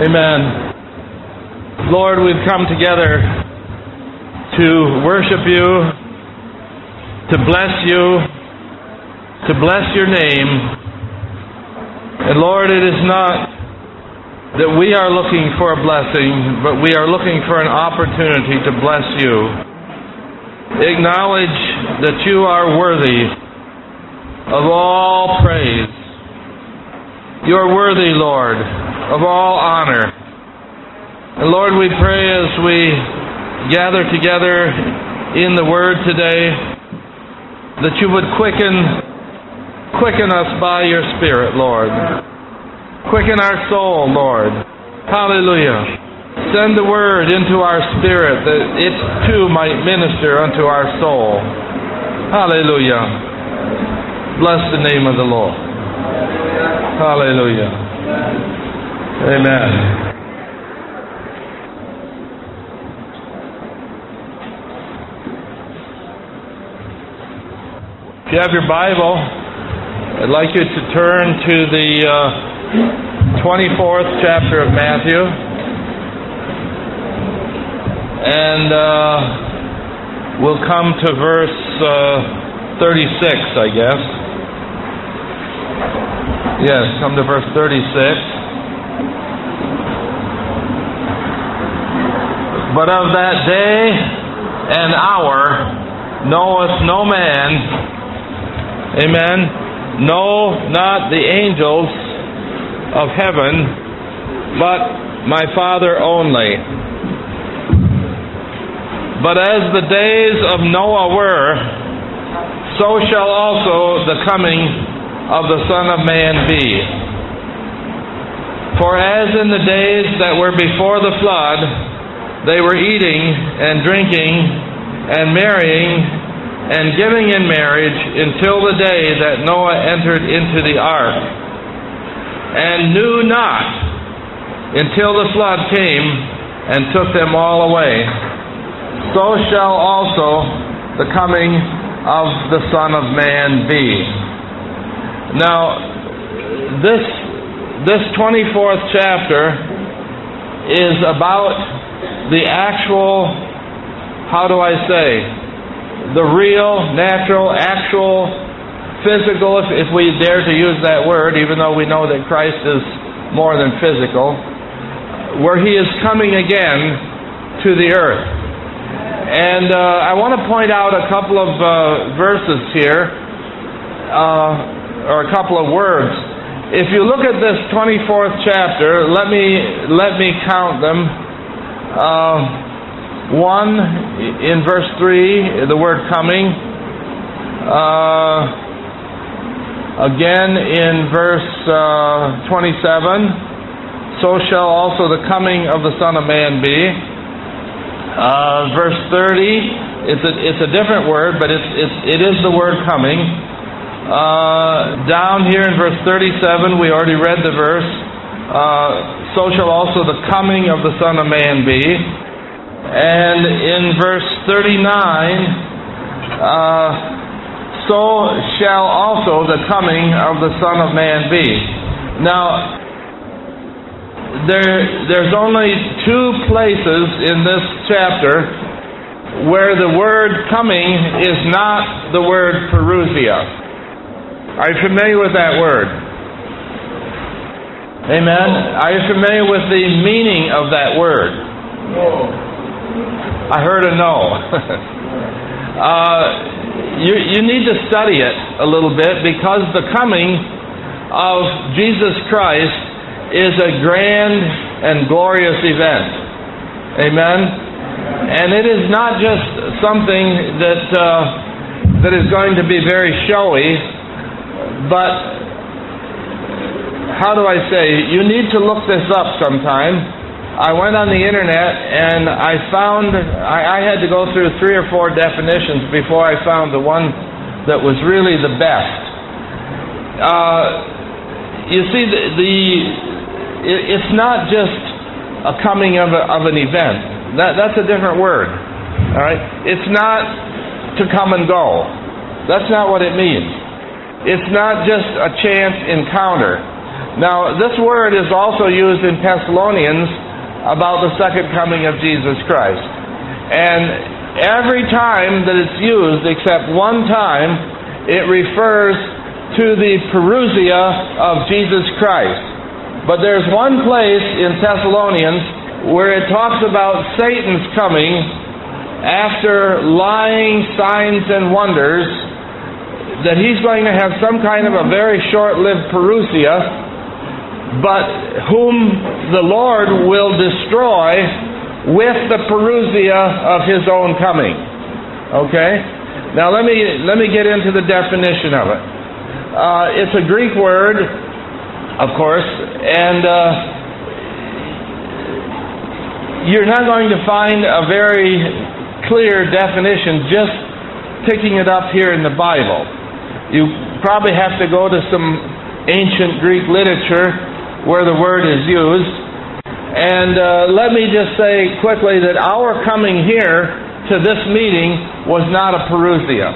Amen. Lord, we've come together to worship you, to bless your name. And Lord, it is not that we are looking for a blessing, but we are looking for an opportunity to bless you. Acknowledge that you are worthy of all praise. You are worthy, Lord, of all honor. And Lord, we pray as we gather together in the Word today, that you would quicken us by your Spirit, Lord. Quicken our soul, Lord. Hallelujah. Send the Word into our spirit that it too might minister unto our soul. Hallelujah. Bless the name of the Lord. Hallelujah. Amen. If you have your Bible, I'd like you to turn to the 24th chapter of Matthew. And we'll come to verse 36, I guess. Yes, come to verse 36. But of that day and hour knoweth no man, amen, no, not the angels of heaven, but my Father only. But as the days of Noah were, so shall also the coming of the Son of Man be. For as in the days that were before the flood, they were eating and drinking and marrying and giving in marriage until the day that Noah entered into the ark, and knew not until the flood came and took them all away. So shall also the coming of the Son of Man be. Now, this 24th chapter is about the actual, how do I say, the real, natural, actual, physical, if we dare to use that word, even though we know that Christ is more than physical, where He is coming again to the earth. And I want to point out a couple of verses here, or a couple of words. If you look at this 24th chapter, let me count them. One, in verse 3, the word coming. Again, in verse 27, so shall also the coming of the Son of Man be. Verse 30, it's a different word, but it is the word coming. Down here in verse 37, we already read the verse. So shall also the coming of the Son of Man be. And in verse 39, so shall also the coming of the Son of Man be. Now, there's only two places in this chapter where the word coming is not the word parousia. Are you familiar with that word? Amen? Are you familiar with the meaning of that word? No. I heard a no. You need to study it a little bit, because the coming of Jesus Christ is a grand and glorious event. Amen? And it is not just something that is going to be very showy, but how do I say? You need to look this up sometime. I went on the internet and I found, I had to go through 3 or 4 definitions before I found the one that was really the best. You see, it's not just a coming of an event. That's a different word. All right? It's not to come and go. That's not what it means. It's not just a chance encounter. Now, this word is also used in Thessalonians about the second coming of Jesus Christ. And every time that it's used, except one time, it refers to the parousia of Jesus Christ. But there's one place in Thessalonians where it talks about Satan's coming after lying signs and wonders, that he's going to have some kind of a very short-lived parousia, but whom the Lord will destroy with the parousia of His own coming. Okay? Now let me get into the definition of it. It's a Greek word, of course, and you're not going to find a very clear definition just picking it up here in the Bible. You probably have to go to some ancient Greek literature where the word is used. And let me just say quickly that our coming here to this meeting was not a parousia.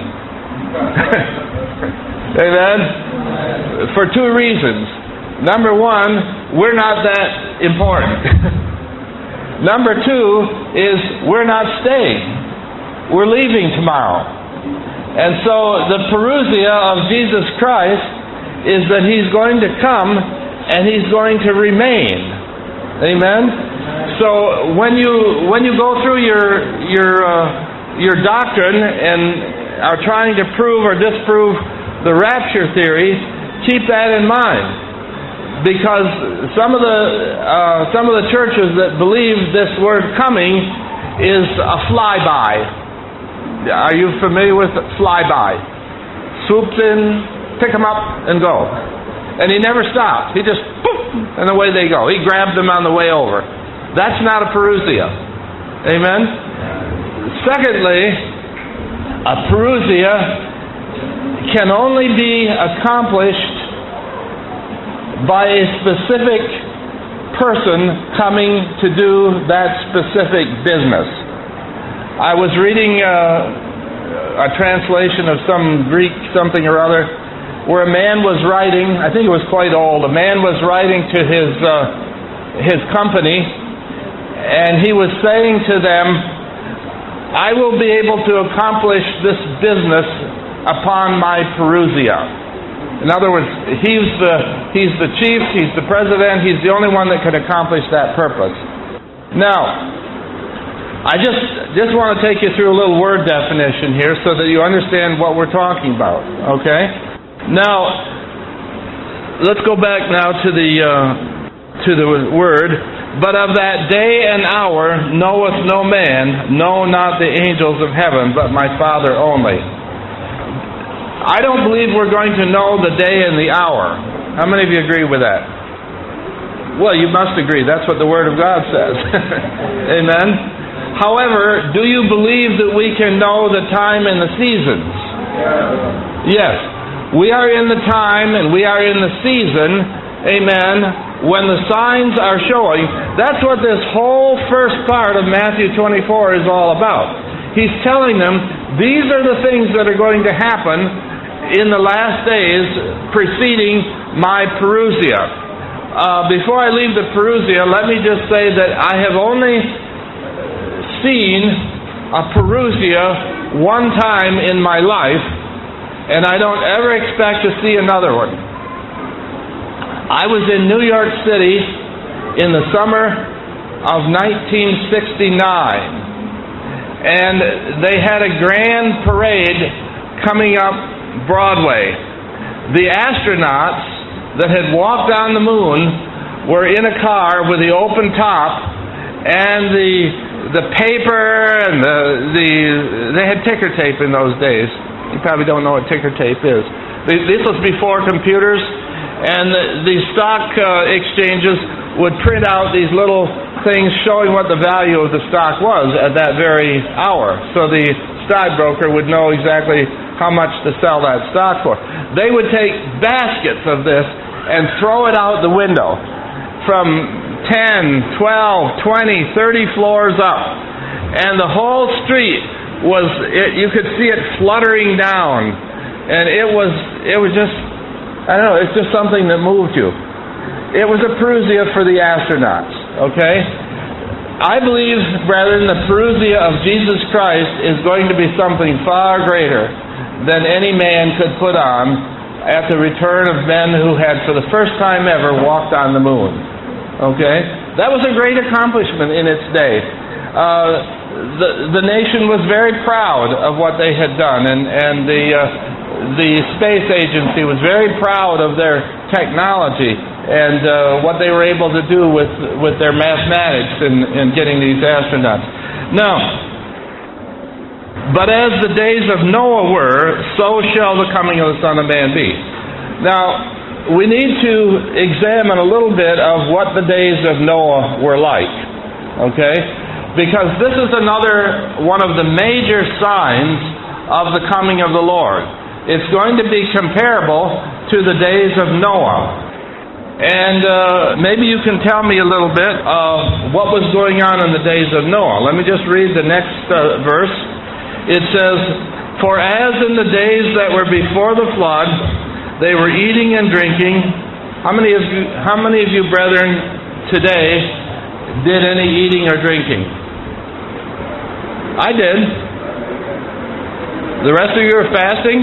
Amen? For two reasons. Number one, we're not that important. Number two is we're not staying. We're leaving tomorrow. And so the parousia of Jesus Christ is that He's going to come and He's going to remain. Amen? So when you go through your doctrine and are trying to prove or disprove the rapture theory, keep that in mind. Because some of the churches that believe this word coming is a flyby. Are you familiar with flyby? Swoops in, pick them up, and go. And He never stops. He just, poof, and away they go. He grabbed them on the way over. That's not a parousia. Amen? Secondly, a parousia can only be accomplished by a specific person coming to do that specific business. I was reading a translation of some Greek something or other, where a man was writing, I think it was quite old, a man was writing to his company, and he was saying to them, I will be able to accomplish this business upon my parousia. In other words, he's the chief, he's the president, he's the only one that can accomplish that purpose. Now, I just want to take you through a little word definition here so that you understand what we're talking about, okay? Now, let's go back now to the word. But of that day and hour knoweth no man, no, not the angels of heaven, but my Father only. I don't believe we're going to know the day and the hour. How many of you agree with that? Well, you must agree. That's what the Word of God says. Amen? However, do you believe that we can know the time and the seasons? Yes. We are in the time and we are in the season, amen, when the signs are showing. That's what this whole first part of Matthew 24 is all about. He's telling them, these are the things that are going to happen in the last days preceding my parousia. Before I leave the parousia, let me just say that I have only seen a parousia one time in my life, and I don't ever expect to see another one. I was in New York City in the summer of 1969, and they had a grand parade coming up Broadway. The astronauts that had walked on the moon were in a car with the open top, and the paper and they had ticker tape in those days. You probably don't know what ticker tape is. This was before computers, and the stock exchanges would print out these little things showing what the value of the stock was at that very hour. So the stockbroker would know exactly how much to sell that stock for. They would take baskets of this and throw it out the window from 10, 12, 20, 30 floors up. And the whole street you could see it fluttering down, and it was just, I don't know, it's just something that moved you. It was a parousia for the astronauts, okay? I believe, brethren, the parousia of Jesus Christ is going to be something far greater than any man could put on at the return of men who had for the first time ever walked on the moon. Okay? That was a great accomplishment in its day. The nation was very proud of what they had done, and the space agency was very proud of their technology and what they were able to do with their mathematics in getting these astronauts. Now, but as the days of Noah were, so shall the coming of the Son of Man be. Now, we need to examine a little bit of what the days of Noah were like. Okay? Because this is another one of the major signs of the coming of the Lord. It's going to be comparable to the days of Noah. And maybe you can tell me a little bit of what was going on in the days of Noah. Let me just read the next verse. It says, "For as in the days that were before the flood, they were eating and drinking." How many of you, brethren, today did any eating or drinking? I did. The rest of you are fasting?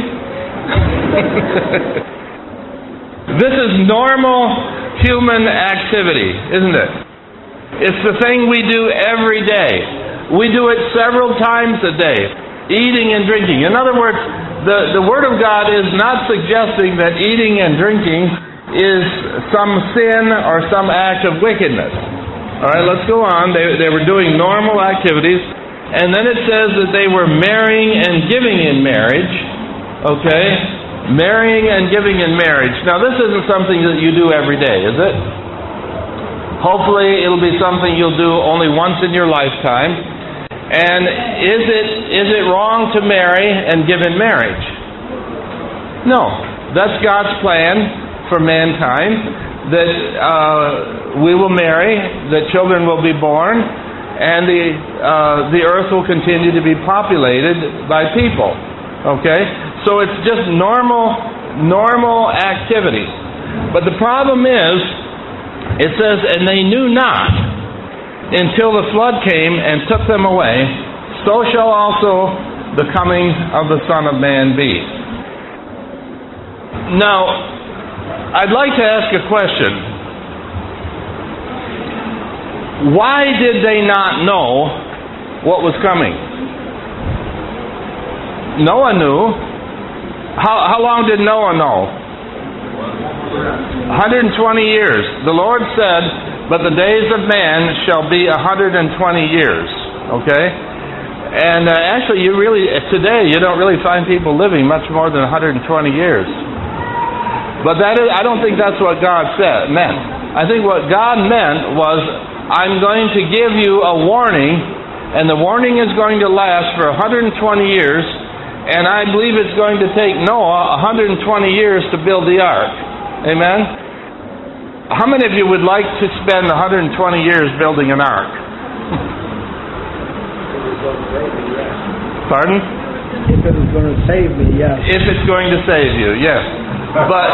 This is normal human activity, isn't it? It's the thing we do every day. We do it several times a day, eating and drinking. In other words, the Word of God is not suggesting that eating and drinking is some sin or some act of wickedness. All right, let's go on. They were doing normal activities. And then it says that they were marrying and giving in marriage. Okay? Marrying and giving in marriage. Now, this isn't something that you do every day, is it? Hopefully, it'll be something you'll do only once in your lifetime. And is it wrong to marry and give in marriage? No. That's God's plan for mankind, that we will marry, that children will be born, and the earth will continue to be populated by people. Okay? So it's just normal activity. But the problem is, it says, "And they knew not until the flood came and took them away, so shall also the coming of the Son of Man be." Now, I'd like to ask a question. Why did they not know what was coming? Noah knew. How long did Noah know? 120 years. The Lord said, "But the days of man shall be 120 years." Okay? And actually, today, you don't really find people living much more than 120 years. But I don't think that's what God meant. I think what God meant was, I'm going to give you a warning, and the warning is going to last for 120 years, and I believe it's going to take Noah 120 years to build the ark. Amen? How many of you would like to spend 120 years building an ark? Pardon? If it was going to save me, yes. If it's going to save you, yes. But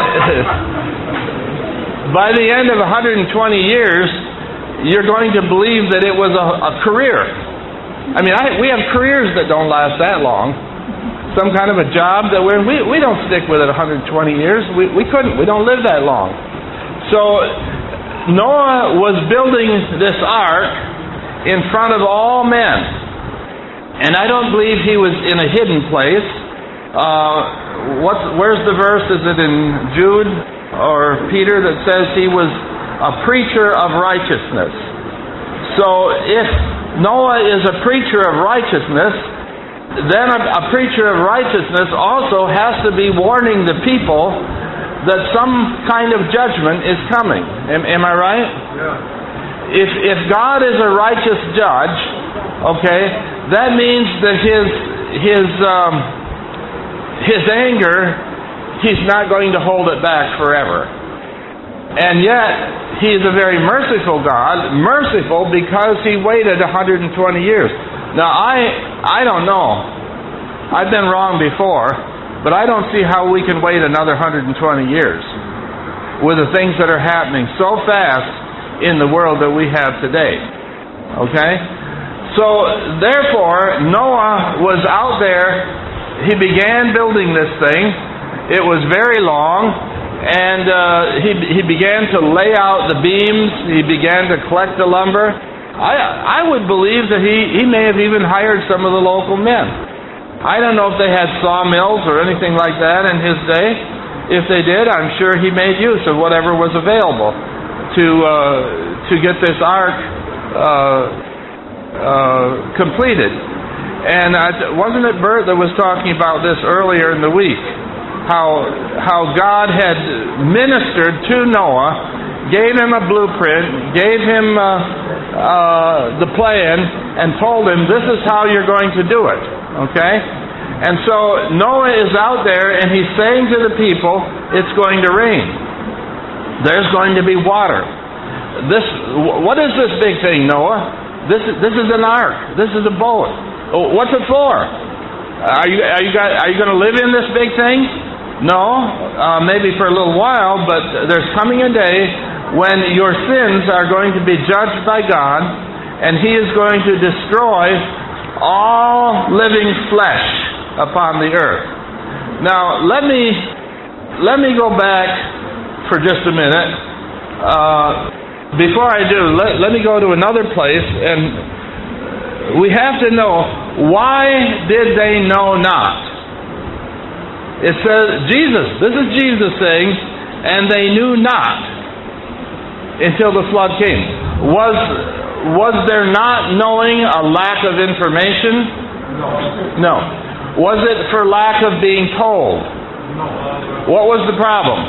by the end of 120 years, you're going to believe that it was a career. I mean, we have careers that don't last that long. Some kind of a job that we don't stick with it 120 years. We couldn't. We don't live that long. So Noah was building this ark in front of all men. And I don't believe he was in a hidden place. Where's the verse? Is it in Jude or Peter that says he was a preacher of righteousness? So if Noah is a preacher of righteousness, then a preacher of righteousness also has to be warning the people that some kind of judgment is coming. Am I right? Yeah. If God is a righteous judge, okay, that means that his anger, he's not going to hold it back forever. And yet, he is a very merciful God, merciful because he waited 120 years. Now, I don't know. I've been wrong before, but I don't see how we can wait another 120 years. with the things that are happening so fast in the world that we have today. Okay? So, therefore, Noah was out there. He began building this thing. It was very long, and he began to lay out the beams. He began to collect the lumber. I would believe that he may have even hired some of the local men. I don't know if they had sawmills or anything like that in his day. If they did, I'm sure he made use of whatever was available to get this ark completed. And wasn't it Bert that was talking about this earlier in the week? How God had ministered to Noah, gave him a blueprint, gave him the plan, and told him, this is how you're going to do it. Okay? And so Noah is out there, and he's saying to the people, it's going to rain. There's going to be water. What is this big thing, Noah? This is an ark. This is a boat. What's it for? Are you going to live in this big thing? No, maybe for a little while, but there's coming a day when your sins are going to be judged by God, and He is going to destroy all living flesh upon the earth. Now, let me go back for just a minute. Before I do, let me go to another place, and we have to know, why did they know not? It says, this is Jesus saying, and they knew not until the flood came. Was there not knowing a lack of information? No. Was it for lack of being told? No. What was the problem?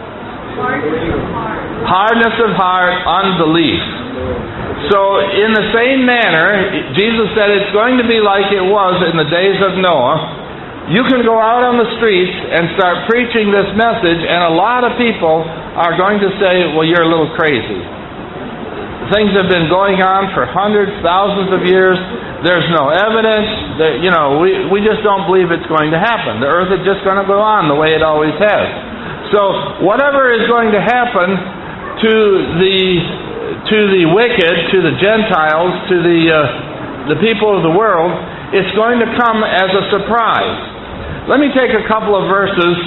Hardness of heart, unbelief. So in the same manner, Jesus said it's going to be like it was in the days of Noah. You can go out on the streets and start preaching this message, and a lot of people are going to say, well, you're a little crazy. Things have been going on for hundreds, thousands of years. There's no evidence. We just don't believe it's going to happen. The earth is just going to go on the way it always has. So whatever is going to happen to the wicked, to the Gentiles, to the people of the world, it's going to come as a surprise. Let me take a couple of verses,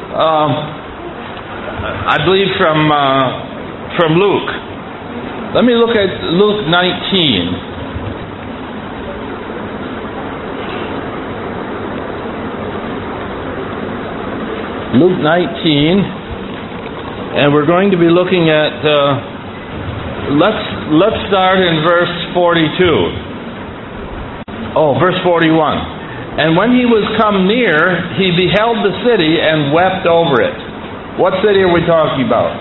I believe from Luke. Let me look at Luke 19. Luke 19, and we're going to be looking at, let's start in verse 42. Verse 41. And when he was come near, he beheld the city and wept over it. What city are we talking about?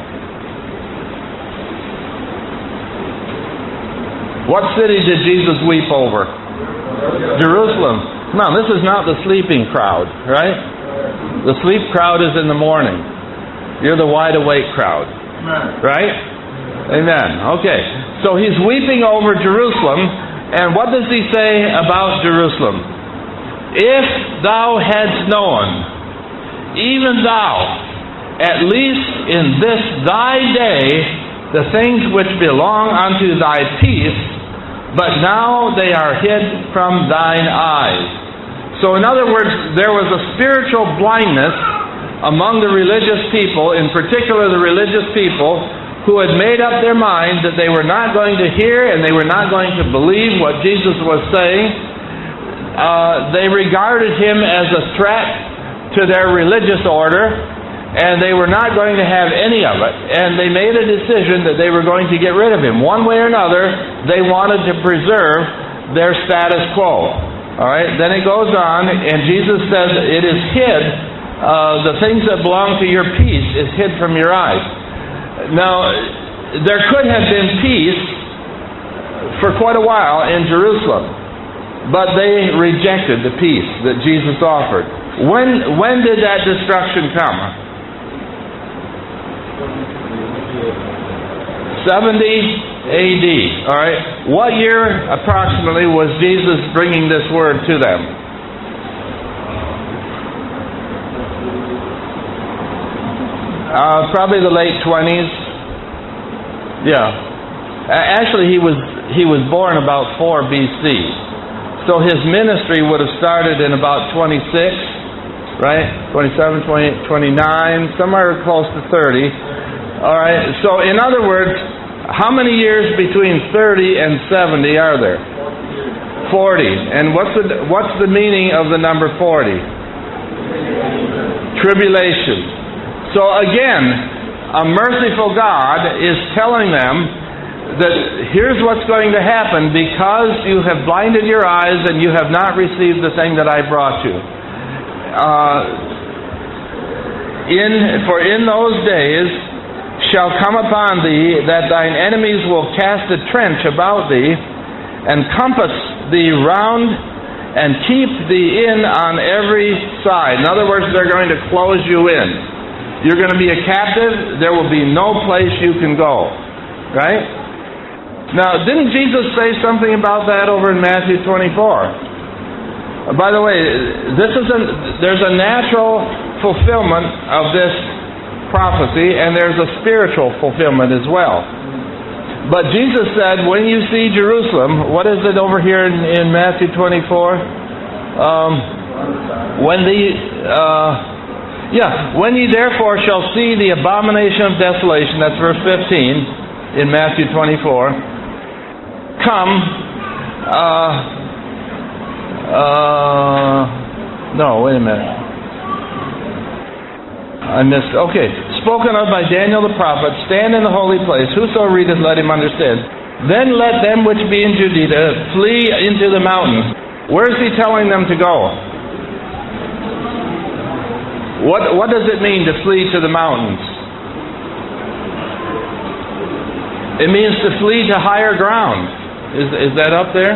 What city did Jesus weep over? Jerusalem. Come on, this is not the sleeping crowd, right? The sleep crowd is in the morning. You're the wide awake crowd. Right? Amen. Okay. So he's weeping over Jerusalem, and what does he say about Jerusalem? If thou hadst known, even thou, at least in this thy day, the things which belong unto thy peace, but now they are hid from thine eyes. So in other words, there was a spiritual blindness among the religious people, in particular the religious people, who had made up their mind that they were not going to hear and they were not going to believe what Jesus was saying. They regarded him as a threat to their religious order, and they were not going to have any of it. And they made a decision that they were going to get rid of him. One way or another, they wanted to preserve their status quo. All right. Then it goes on, and Jesus says, it is hid. The things that belong to your peace is hid from your eyes. Now, there could have been peace for quite a while in Jerusalem, but they rejected the peace that Jesus offered. When did that destruction come? 70 AD. All right. What year approximately was Jesus bringing this word to them? Probably the late 20s. Yeah. Actually, he was born about 4 BC. So his ministry would have started in about 26, right? 27, 28, 29, somewhere close to 30. All right. So in other words, how many years between 30 and 70 are there? 40. And what's the meaning of the number 40? Tribulation. So again, a merciful God is telling them that here's what's going to happen because you have blinded your eyes and you have not received the thing that I brought you. For in those days shall come upon thee that thine enemies will cast a trench about thee and compass thee round and keep thee in on every side. In other words, they're going to close you in. You're going to be a captive. There will be no place you can go. Right? Now, didn't Jesus say something about that over in Matthew 24? By the way, there's a natural fulfillment of this prophecy, and there's a spiritual fulfillment as well. But Jesus said, when you see Jerusalem, what is it over here in Matthew 24? When ye therefore shall see the abomination of desolation, that's verse 15 in Matthew 24, come, no, wait a minute. I missed, okay. Spoken of by Daniel the prophet, stand in the holy place, whoso readeth, let him understand. Then let them which be in Judea flee into the mountains. Where is he telling them to go? What does it mean to flee to the mountains? It means to flee to higher ground. Is that up there?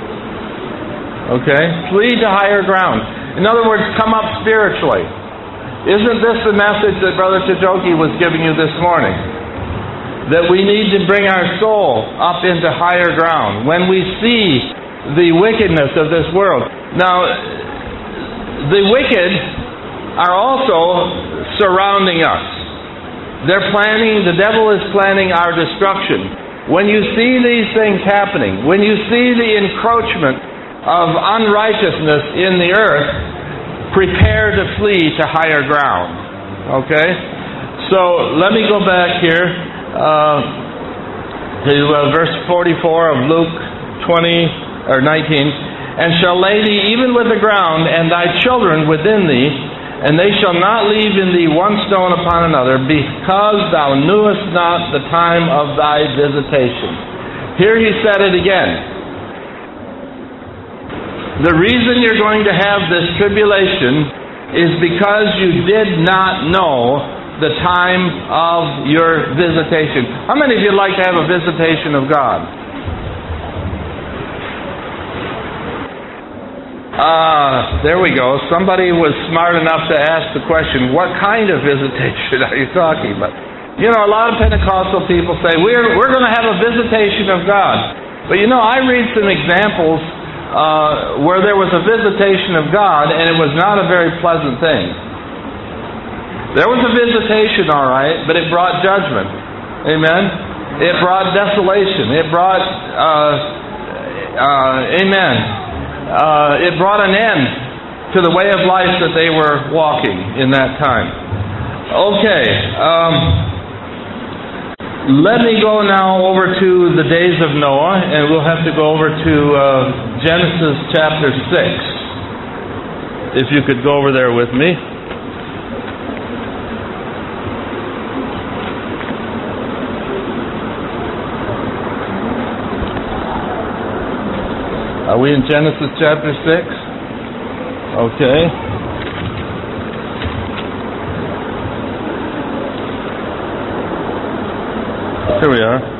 Okay. Flee to higher ground. In other words, come up spiritually. Isn't this the message that Brother Tajoki was giving you this morning? That we need to bring our soul up into higher ground. When we see the wickedness of this world. Now, the wicked are also surrounding us. The devil is planning our destruction. When you see these things happening, when you see the encroachment of unrighteousness in the earth, prepare to flee to higher ground. Okay? So, let me go back here to verse 44 of Luke 19. And shall lay thee even with the ground, and thy children within thee, and they shall not leave in thee one stone upon another, because thou knewest not the time of thy visitation. Here he said it again. The reason you're going to have this tribulation is because you did not know the time of your visitation. How many of you like to have a visitation of God? There we go. Somebody was smart enough to ask the question, what kind of visitation are you talking about? You know, a lot of Pentecostal people say, we're going to have a visitation of God. But you know, I read some examples where there was a visitation of God, and it was not a very pleasant thing. There was a visitation, all right, but it brought judgment. Amen? It brought desolation. It brought, it brought an end to the way of life that they were walking in that time. Okay. Let me go now over to the days of Noah, and we'll have to go over to Genesis chapter 6. If you could go over there with me. Are we in Genesis chapter 6? Okay. Here we are.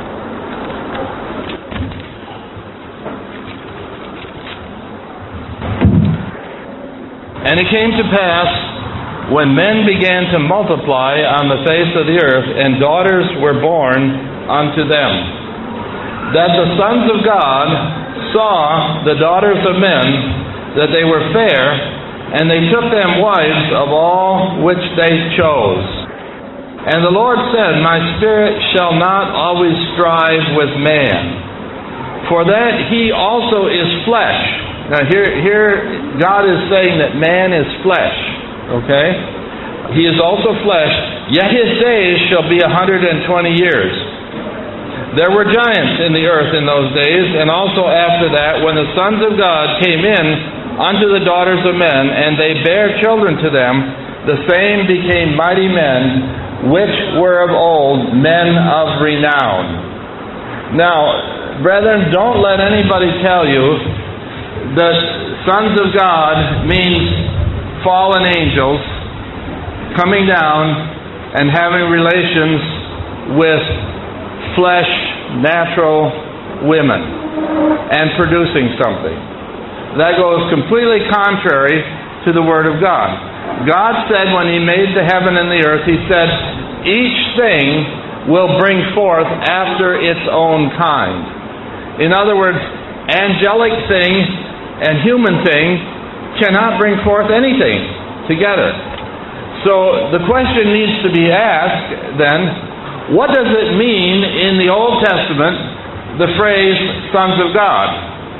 And it came to pass, when men began to multiply on the face of the earth, and daughters were born unto them, that the sons of God saw the daughters of men, that they were fair, and they took them wives of all which they chose. And the Lord said, My spirit shall not always strive with man, for that he also is flesh. Now here God is saying that man is flesh. Okay? He is also flesh, yet his days shall be 120 years. There were giants in the earth in those days, and also after that, when the sons of God came in unto the daughters of men, and they bare children to them, the same became mighty men, which were of old, men of renown. Now, brethren, don't let anybody tell you that sons of God means fallen angels coming down and having relations with flesh, natural women and producing something. That goes completely contrary to the Word of God. God said when He made the heaven and the earth, He said, each thing will bring forth after its own kind. In other words, angelic thing and human thing cannot bring forth anything together. So the question needs to be asked then, what does it mean in the Old Testament, the phrase sons of God?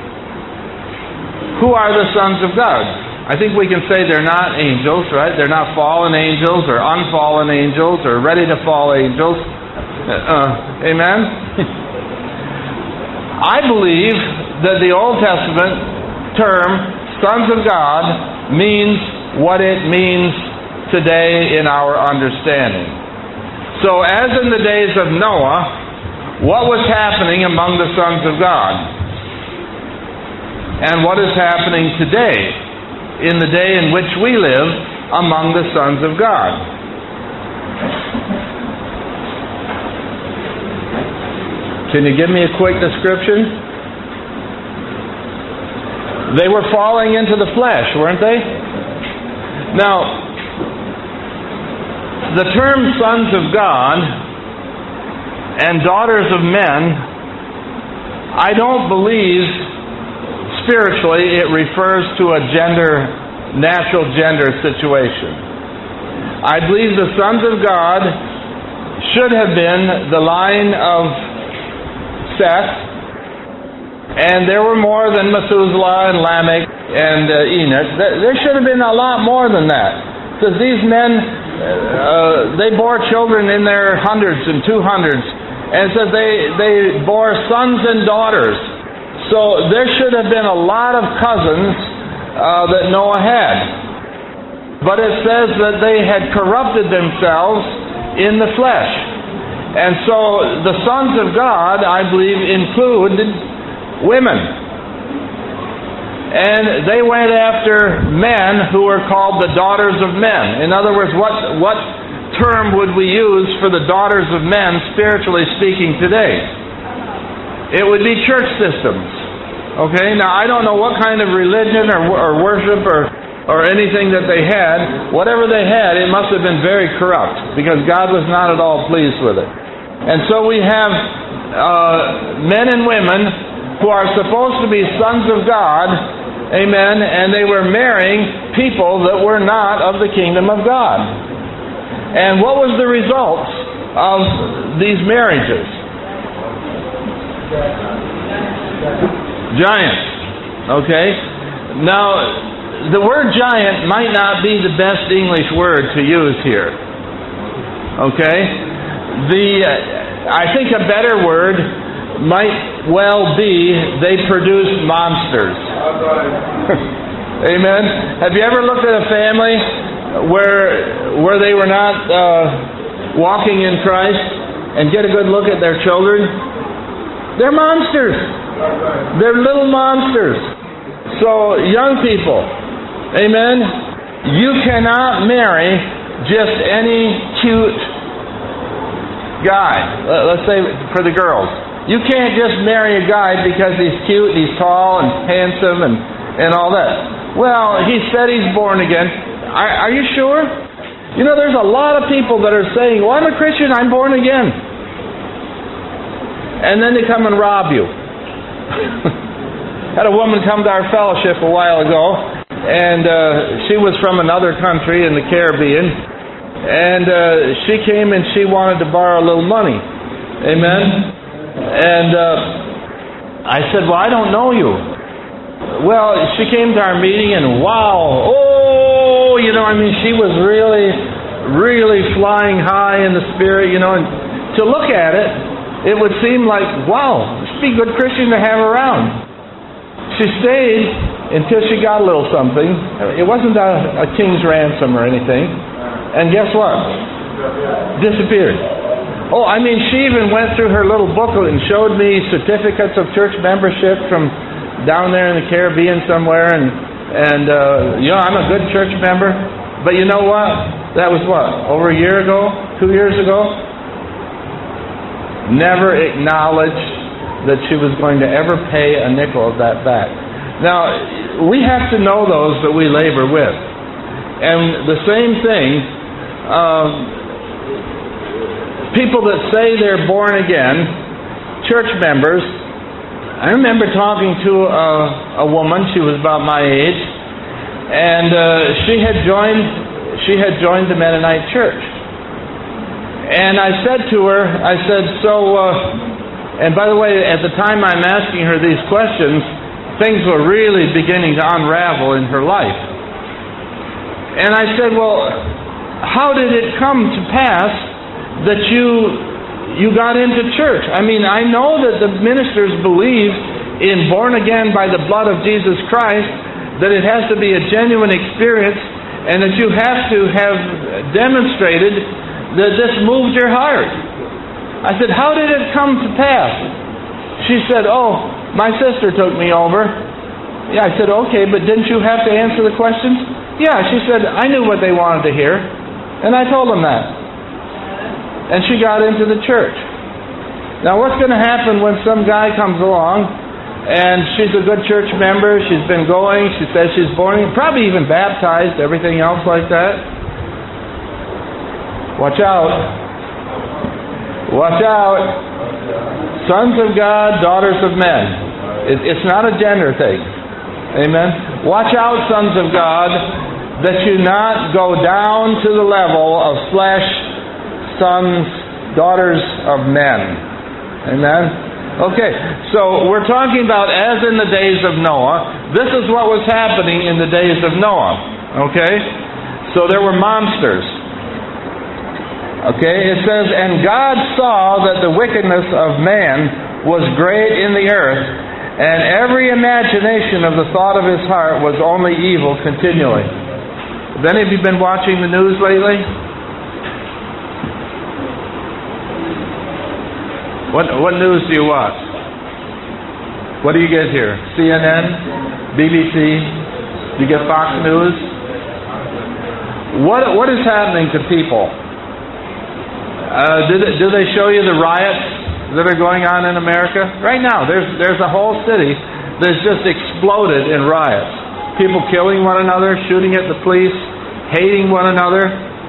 Who are the sons of God? I think we can say they're not angels, right? They're not fallen angels or unfallen angels or ready to fall angels. Amen? I believe that the Old Testament term, sons of God, means what it means today in our understanding. So as in the days of Noah, what was happening among the sons of God? And what is happening today, in the day in which we live, among the sons of God? Can you give me a quick description? They were falling into the flesh, weren't they? Now, the term sons of God and daughters of men, I don't believe spiritually it refers to a natural gender situation. I believe the sons of God should have been the line of Seth, and there were more than Methuselah and Lamech and Enoch. There should have been a lot more than that. Because these men, they bore children in their hundreds and 200s. And it says they bore sons and daughters. So there should have been a lot of cousins that Noah had. But it says that they had corrupted themselves in the flesh. And so the sons of God, I believe, included women. And they went after men who were called the daughters of men. In other words, what term would we use for the daughters of men, spiritually speaking, today? It would be church systems. Okay? Now, I don't know what kind of religion or worship or anything that they had. Whatever they had, it must have been very corrupt, because God was not at all pleased with it. And so we have men and women who are supposed to be sons of God, amen, and they were marrying people that were not of the kingdom of God. And what was the result of these marriages? Giants. Okay? Now, the word giant might not be the best English word to use here. Okay? I think a better word might well be they produce monsters. Amen. Have you ever looked at a family where they were not walking in Christ and get a good look at their children? They're monsters. They're little monsters. So young people, amen, you cannot marry just any cute guy. Let's say for the girls. You can't just marry a guy because he's cute, he's tall and handsome and all that. Well, he said he's born again. Are you sure? You know, there's a lot of people that are saying, well, I'm a Christian, I'm born again. And then they come and rob you. Had a woman come to our fellowship a while ago, and she was from another country in the Caribbean. And she came and she wanted to borrow a little money. Amen? And I said, well, I don't know you. Well, she came to our meeting and wow, she was really, really flying high in the Spirit, and to look at it, it would seem like, wow, she'd be a good Christian to have around. She stayed until she got a little something. It wasn't a king's ransom or anything. And guess what? Disappeared. She even went through her little booklet and showed me certificates of church membership from down there in the Caribbean somewhere. And I'm a good church member. But you know what? That was what? Over a year ago? 2 years ago? Never acknowledged that she was going to ever pay a nickel of that back. Now, we have to know those that we labor with. And the same thing, people that say they're born again, church members. I remember talking to a woman, she was about my age, and she had joined the Mennonite church. And I said to her, and by the way, at the time I'm asking her these questions, things were really beginning to unravel in her life. And I said, well, how did it come to pass that you got into church? I know that the ministers believe in born again by the blood of Jesus Christ, that it has to be a genuine experience, and that you have to have demonstrated that this moved your heart. I said, how did it come to pass? She said, my sister took me over. Yeah, I said, okay, but didn't you have to answer the questions? Yeah, she said, I knew what they wanted to hear, and I told them that. And she got into the church. Now, what's going to happen when some guy comes along, and she's a good church member, she's been going, she says she's born, probably even baptized, everything else like that? Watch out. Watch out. Sons of God, daughters of men. It's not a gender thing. Amen? Watch out, sons of God, that you not go down to the level of flesh, sons, daughters of men. Amen? Okay, so we're talking about as in the days of Noah. This is what was happening in the days of Noah. Okay? So there were monsters. Okay, it says, and God saw that the wickedness of man was great in the earth, and every imagination of the thought of his heart was only evil continually. Have any of you been watching the news lately? What news do you watch? What do you get here? CNN? BBC? Do you get Fox News? What is happening to people? Do they show you the riots that are going on in America? Right now, there's a whole city that's just exploded in riots. People killing one another, shooting at the police, hating one another.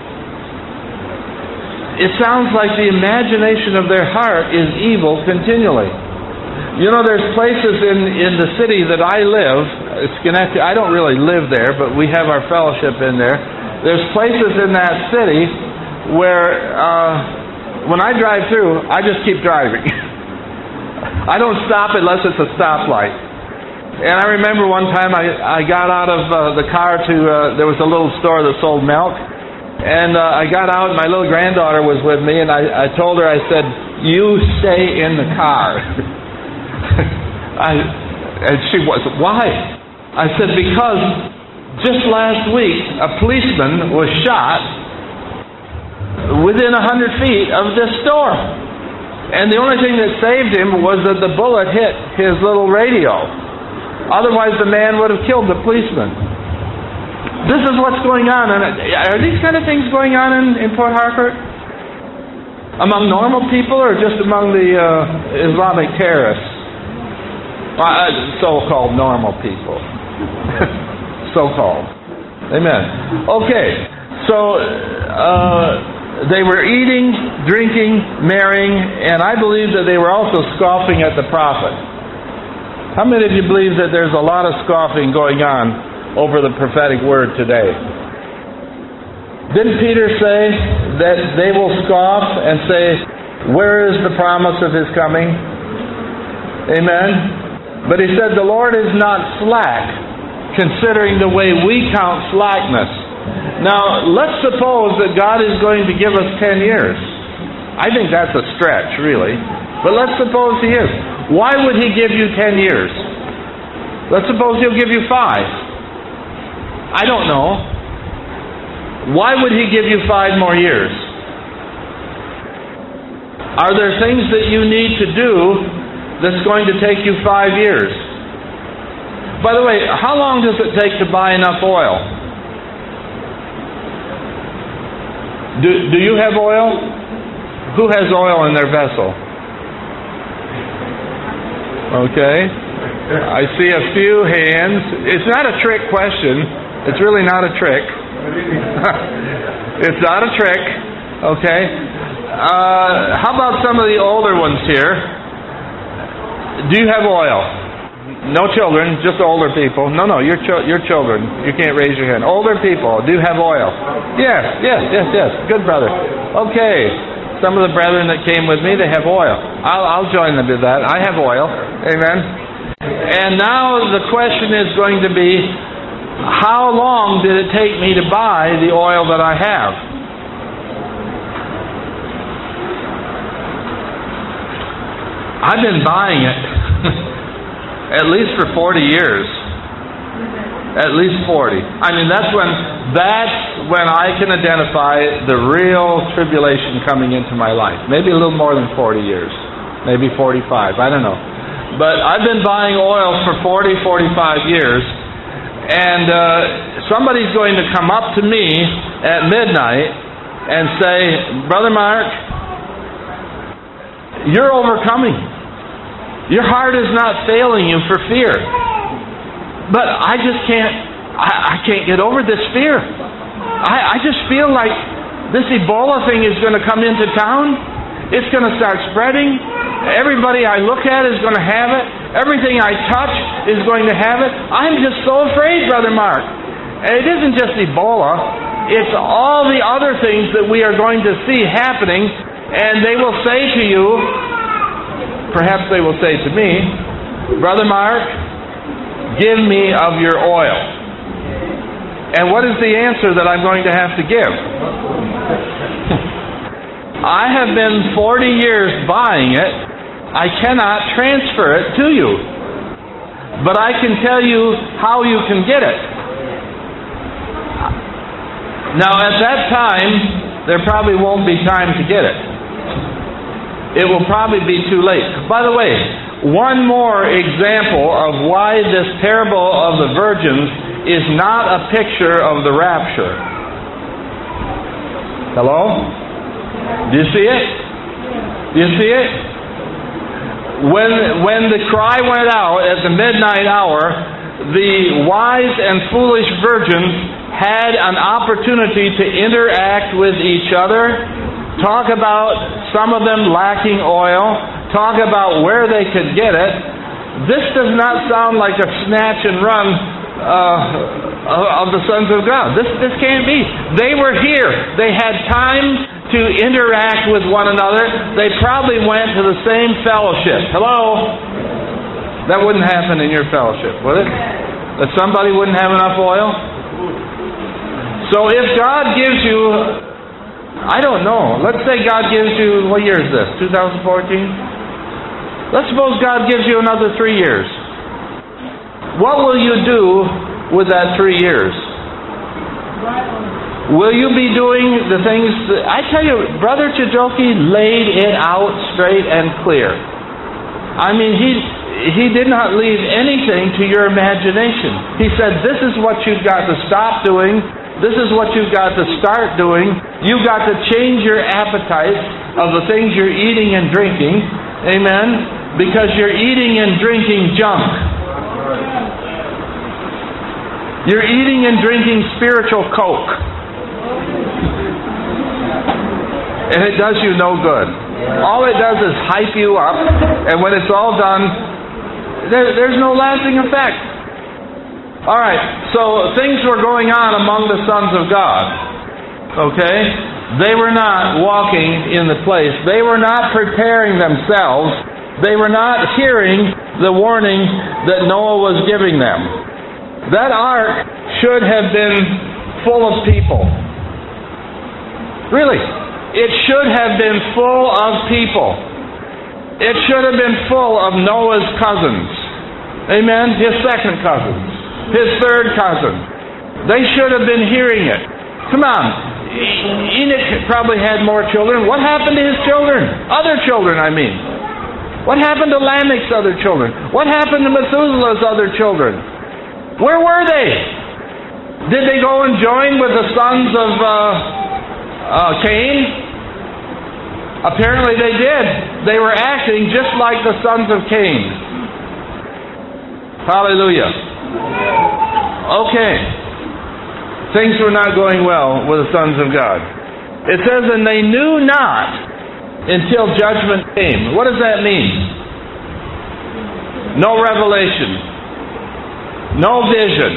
It sounds like the imagination of their heart is evil continually. There's places in the city that I live, Schenectady. I don't really live there, but we have our fellowship in there. There's places in that city where when I drive through, I just keep driving. I don't stop unless it's a stoplight. And I remember one time I got out of the car there was a little store that sold milk. And I got out, and my little granddaughter was with me, and I told her, I said, you stay in the car. And she was, why? I said, because just last week, a policeman was shot within 100 feet of this store. And the only thing that saved him was that the bullet hit his little radio. Otherwise, the man would have killed the policeman. This is what's going on. And are these kind of things going on in Port Harcourt? Among normal people or just among the Islamic terrorists? So-called normal people. So-called. Amen. Okay. So, they were eating, drinking, marrying, and I believe that they were also scoffing at the prophet. How many of you believe that there's a lot of scoffing going on over the prophetic word today? Didn't Peter say that they will scoff and say, where is the promise of His coming? Amen? But he said, the Lord is not slack, considering the way we count slackness. Now, let's suppose that God is going to give us 10 years. I think that's a stretch, really. But let's suppose He is. Why would He give you 10 years? Let's suppose He'll give you 5. I don't know. Why would He give you 5 more years? Are there things that you need to do that's going to take you 5 years? By the way, how long does it take to buy enough oil? Do you have oil? Who has oil in their vessel? Okay. I see a few hands. It's not a trick question. It's really not a trick. It's not a trick. Okay. How about some of the older ones here? Do you have oil? No children, just older people. No, you're children. You can't raise your hand. Older people, do you have oil? Yes. Good brother. Okay. Some of the brethren that came with me, they have oil. I'll join them in that. I have oil. Amen. And now the question is going to be, how long did it take me to buy the oil that I have? I've been buying it at least for 40 years. At least 40. I mean, that's when I can identify the real tribulation coming into my life. Maybe a little more than 40 years. Maybe 45. I don't know. But I've been buying oil for 40, 45 years. And somebody's going to come up to me at midnight and say, Brother Mark, you're overcoming. Your heart is not failing you for fear. But I just can't get over this fear. I just feel like this Ebola thing is going to come into town. It's going to start spreading. Everybody I look at is going to have it. Everything I touch is going to have it. I'm just so afraid, Brother Mark. And it isn't just Ebola. It's all the other things that we are going to see happening. And they will say to you, perhaps they will say to me, Brother Mark, give me of your oil. And what is the answer that I'm going to have to give? I have been 40 years buying it. I cannot transfer it to you. But I can tell you how you can get it. Now at that time, there probably won't be time to get it. It will probably be too late. By the way, one more example of why this parable of the virgins is not a picture of the rapture. Hello? Do you see it? Do you see it? When the cry went out at the midnight hour, the wise and foolish virgins had an opportunity to interact with each other, talk about some of them lacking oil, talk about where they could get it. This does not sound like a snatch and run of the sons of God. This can't be. They were here. They had time to interact with one another. They probably went to the same fellowship. Hello? That wouldn't happen in your fellowship, would it? That somebody wouldn't have enough oil? So if God gives you, I don't know, let's say God gives you, what year is this? 2014? Let's suppose God gives you another 3 years. What will you do with that 3 years? Will you be doing the things that, I tell you, Brother Chijoki laid it out straight and clear. I mean, he did not leave anything to your imagination. He said, this is what you've got to stop doing. This is what you've got to start doing. You've got to change your appetite of the things you're eating and drinking. Amen? Because you're eating and drinking junk. You're eating and drinking spiritual coke. And it does you no good. All it does is hype you up, and when it's all done, there's no lasting effect. Alright, so things were going on among the sons of God. Okay? They were not walking in the place. They were not preparing themselves. They were not hearing the warning that Noah was giving them. That ark should have been full of people. Really. It should have been full of people. It should have been full of Noah's cousins. Amen? His second cousins. His third cousin. They should have been hearing it. Come on. Enoch probably had more children. What happened to his children? Other children, I mean. What happened to Lamech's other children? What happened to Methuselah's other children? Where were they? Did they go and join with the sons of Cain? Apparently they did. They were acting just like the sons of Cain. Hallelujah. Okay. Things were not going well with the sons of God. It says, and they knew not until judgment came. What does that mean? No revelation. No vision.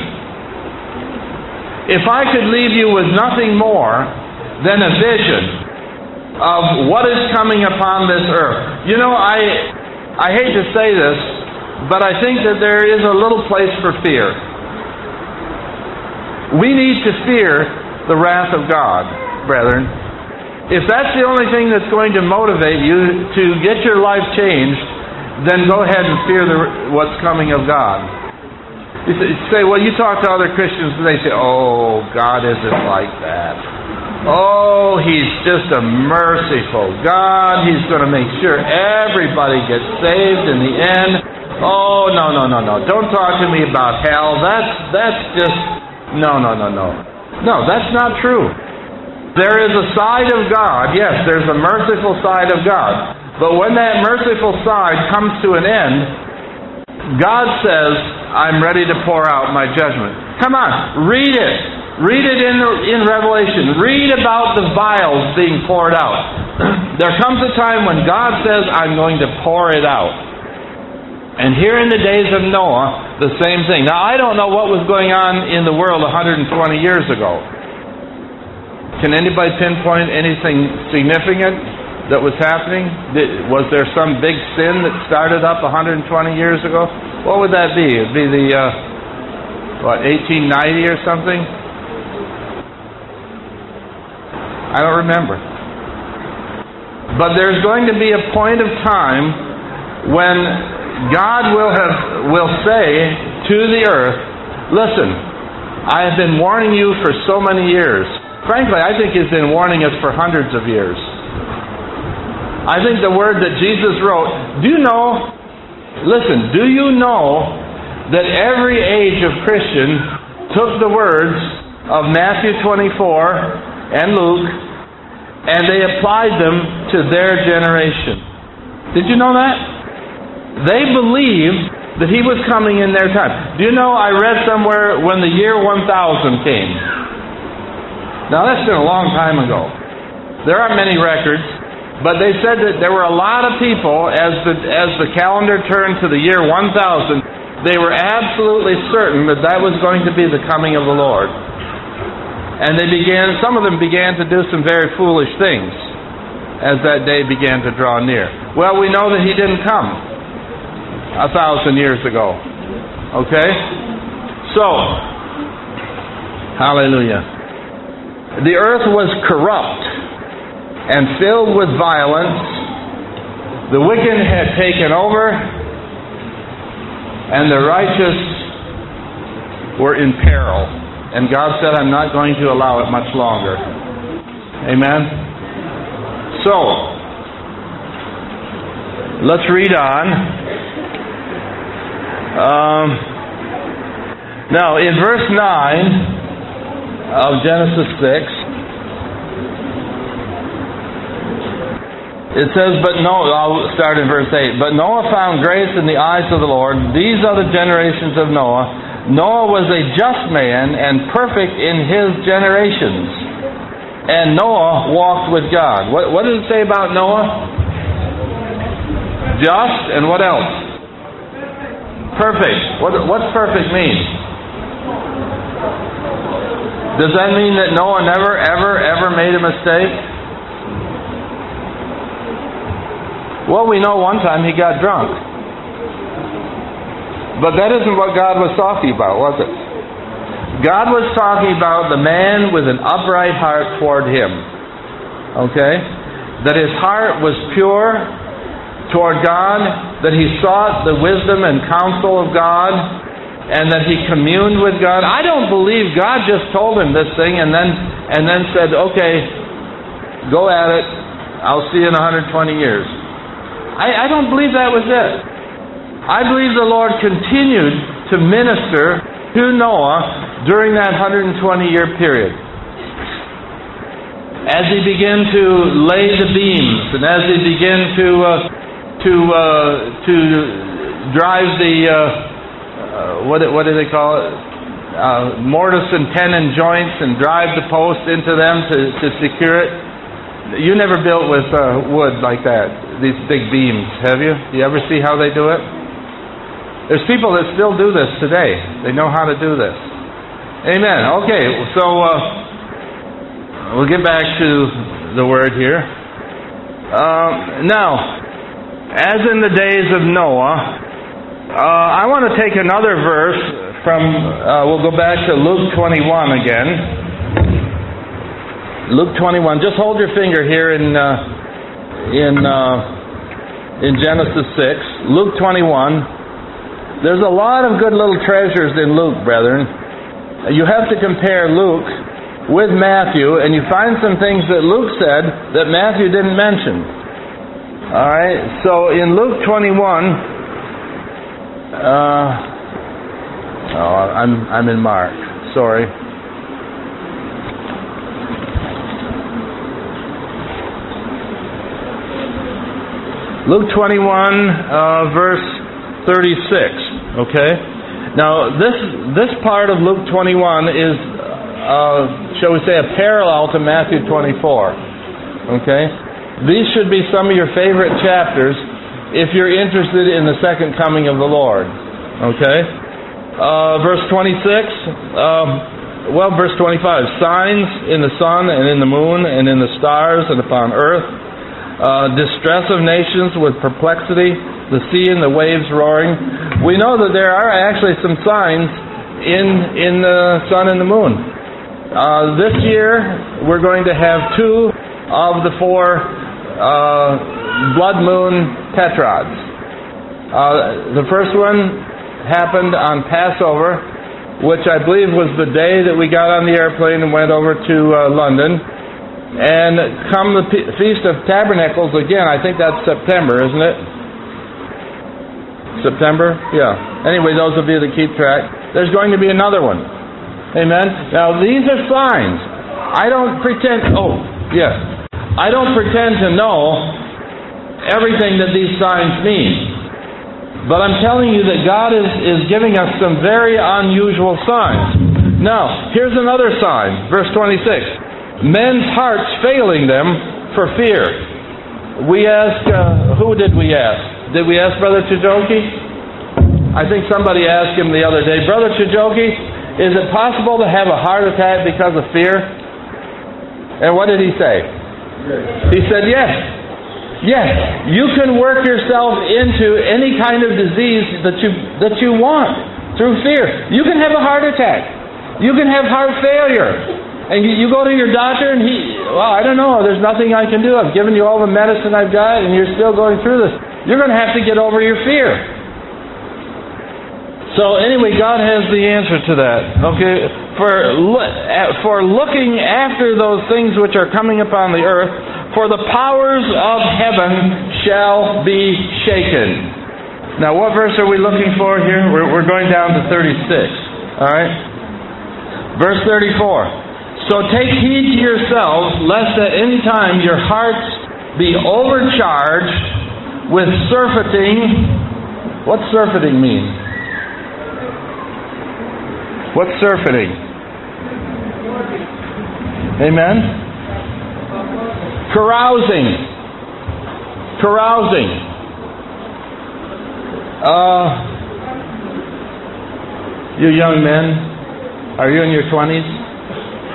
If I could leave you with nothing more than a vision of what is coming upon this earth. You know, I hate to say this, but I think that there is a little place for fear. We need to fear the wrath of God, brethren. If that's the only thing that's going to motivate you to get your life changed, then go ahead and fear what's coming of God. You say, well, you talk to other Christians and they say, oh, God isn't like that. Oh, He's just a merciful God. He's going to make sure everybody gets saved in the end. Oh, no. Don't talk to me about hell. That's just... No. No, that's not true. There is a side of God. Yes, there's a merciful side of God. But when that merciful side comes to an end, God says, I'm ready to pour out my judgment. Come on, read it. Read it in Revelation. Read about the vials being poured out. There comes a time when God says, I'm going to pour it out. And here in the days of Noah, the same thing. Now, I don't know what was going on in the world 120 years ago. Can anybody pinpoint anything significant that was happening? Was there some big sin that started up 120 years ago? What would that be? It'd be the, 1890 or something? I don't remember. But there's going to be a point of time when God will say to the earth, listen, I have been warning you for so many years. Frankly, I think He's been warning us for hundreds of years. I think the word that Jesus wrote, do you know that every age of Christian took the words of Matthew 24 and Luke and they applied them to their generation? Did you know that? They believed that He was coming in their time. Do you know, I read somewhere when the year 1000 came. Now that's been a long time ago. There aren't many records, but they said that there were a lot of people, as the calendar turned to the year 1000, they were absolutely certain that that was going to be the coming of the Lord. And some of them began to do some very foolish things as that day began to draw near. Well, we know that He didn't come 1,000 years ago. Okay? So, hallelujah. The earth was corrupt and filled with violence. The wicked had taken over, and the righteous were in peril. And God said, I'm not going to allow it much longer. Amen? So, let's read on. Now, in verse 9 of Genesis 6, it says, I'll start in verse 8. But Noah found grace in the eyes of the Lord. These are the generations of Noah. Noah was a just man and perfect in his generations. And Noah walked with God. What does it say about Noah? Just, and what else? Perfect. What's perfect mean? Does that mean that Noah never, ever made a mistake? Well, we know one time he got drunk. But that isn't what God was talking about, was it? God was talking about the man with an upright heart toward Him. Okay? That his heart was pure toward God, that he sought the wisdom and counsel of God, and that he communed with God. I don't believe God just told him this thing and then said, okay, go at it. I'll see you in 120 years. I don't believe that was it. I believe the Lord continued to minister to Noah during that 120-year period. As he began to lay the beams, and as he began to drive the what do they call it? Mortise and tenon joints, and drive the post into them to secure it. You never built with wood like that, these big beams, have you? Do you ever see how they do it? There's people that still do this today. They know how to do this. Amen. Okay, so we'll get back to the word here. Now, as in the days of Noah, I want to take another verse from, we'll go back to Luke 21 again. Luke 21. Just hold your finger here in Genesis 6. Luke 21. There's a lot of good little treasures in Luke, brethren. You have to compare Luke with Matthew, and you find some things that Luke said that Matthew didn't mention. All right, so in Luke 21, I'm in Mark. Sorry. Luke 21, verse 36. Okay. Now this part of Luke 21 is, shall we say, a parallel to Matthew 24. Okay. These should be some of your favorite chapters if you're interested in the second coming of the Lord. Okay. Verse 26. Verse 25. Signs in the sun and in the moon and in the stars and upon earth. Distress of nations with perplexity, the sea and the waves roaring. We know that there are actually some signs in the sun and the moon. This year, we're going to have 2 of the 4 blood moon tetrads. The first one happened on Passover, which I believe was the day that we got on the airplane and went over to London. And come the Feast of Tabernacles again, I think that's September, isn't it? September? Yeah. Anyway, those of you that keep track, there's going to be another one. Amen? Now, these are signs. I don't pretend to know everything that these signs mean. But I'm telling you that God is giving us some very unusual signs. Now, here's another sign. Verse 26. Men's hearts failing them for fear. We asked, who did we ask? Did we ask Brother Chijoki? I think somebody asked him the other day, Brother Chijoki, is it possible to have a heart attack because of fear? And what did he say? He said, yes. Yes. You can work yourself into any kind of disease that you want through fear. You can have a heart attack. You can have heart failure. And you go to your doctor and I don't know, there's nothing I can do. I've given you all the medicine I've got and you're still going through this. You're going to have to get over your fear. So anyway, God has the answer to that. Okay, for looking after those things which are coming upon the earth, for the powers of heaven shall be shaken. Now what verse are we looking for here? We're going down to 36. Alright? Verse 34. So take heed to yourselves, lest at any time your hearts be overcharged with surfeiting. What's surfeiting mean? What's surfeiting? Amen? Carousing. You young men, are you in your 20s?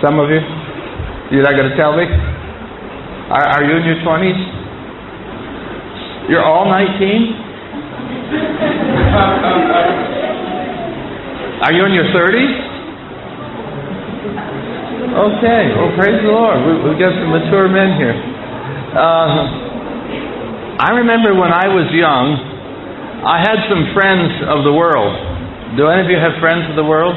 Some of you? You're not going to tell me? Are you in your 20s? You're all 19? Are you in your 30s? Okay, well, praise the Lord. We've got some mature men here. I remember when I was young, I had some friends of the world. Do any of you have friends of the world?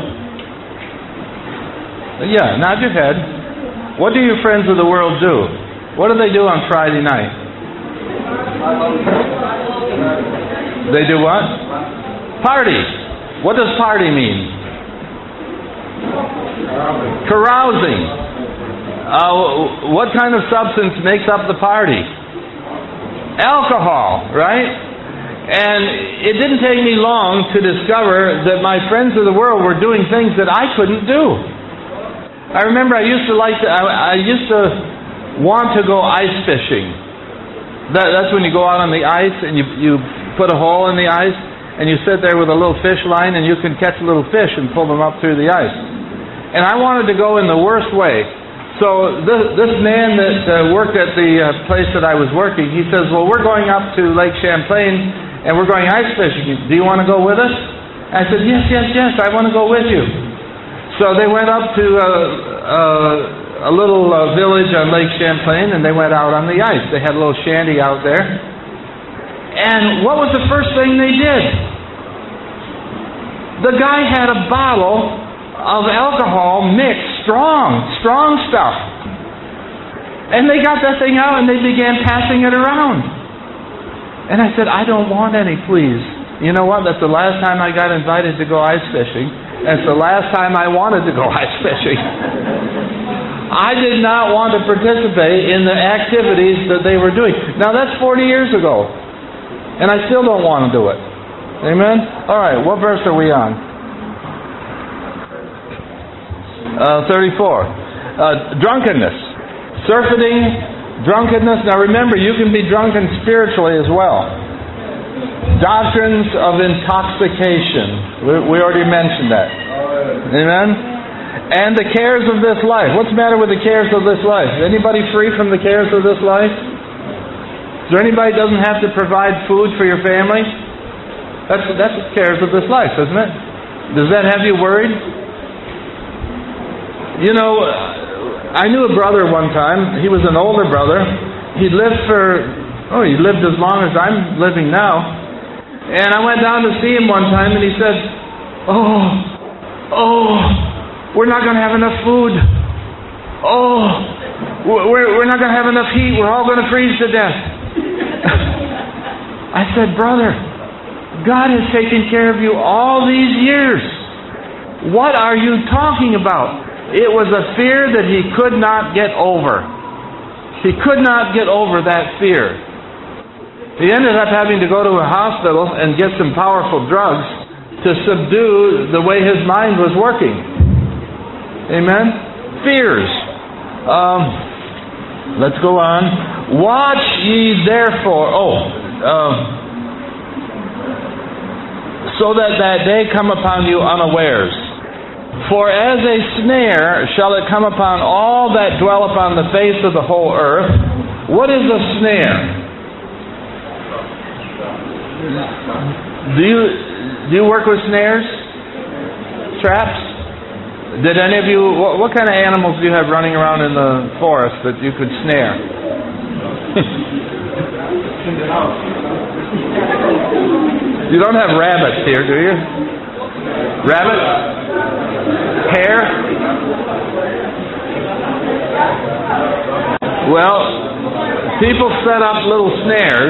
Yeah, nod your head. What do your friends of the world do? What do they do on Friday night? They do what? Party. What does party mean? Carousing. What kind of substance makes up the party? Alcohol, right? And it didn't take me long to discover that my friends of the world were doing things that I couldn't do. I remember I used to want to go ice fishing. That's when you go out on the ice and you put a hole in the ice and you sit there with a little fish line and you can catch little fish and pull them up through the ice. And I wanted to go in the worst way. So this man that worked at the place that I was working, he says, well, we're going up to Lake Champlain and we're going ice fishing. Do you want to go with us? I said, yes, I want to go with you. So they went up to a little village on Lake Champlain and they went out on the ice. They had a little shanty out there. And what was the first thing they did? The guy had a bottle of alcohol mixed, strong stuff. And they got that thing out and they began passing it around. And I said, I don't want any, please. You know what? That's the last time I got invited to go ice fishing. That's the last time I wanted to go ice fishing. I did not want to participate in the activities that they were doing. Now that's 40 years ago. And I still don't want to do it. Amen? All right, what verse are we on? 34. Drunkenness. Surfeiting, drunkenness. Now remember, you can be drunken spiritually as well. Doctrines of intoxication. We already mentioned that. Amen? And the cares of this life. What's the matter with the cares of this life? Is anybody free from the cares of this life? Is there anybody who doesn't have to provide food for your family? That's the cares of this life, isn't it? Does that have you worried? You know, I knew a brother one time. He was an older brother. He lived as long as I'm living now. And I went down to see him one time and he said, we're not going to have enough food. We're not going to have enough heat. We're all going to freeze to death. I said, brother, God has taken care of you all these years. What are you talking about? It was a fear that he could not get over. He could not get over that fear. He ended up having to go to a hospital and get some powerful drugs to subdue the way his mind was working. Amen? Fears. Let's go on. Watch ye therefore. So that day come upon you unawares. For as a snare shall it come upon all that dwell upon the face of the whole earth. What is a snare? Do you work with snares? Traps? Did any of you, what kind of animals do you have running around in the forest that you could snare? You don't have rabbits here, do you? Rabbits? Hare? Well, people set up little snares,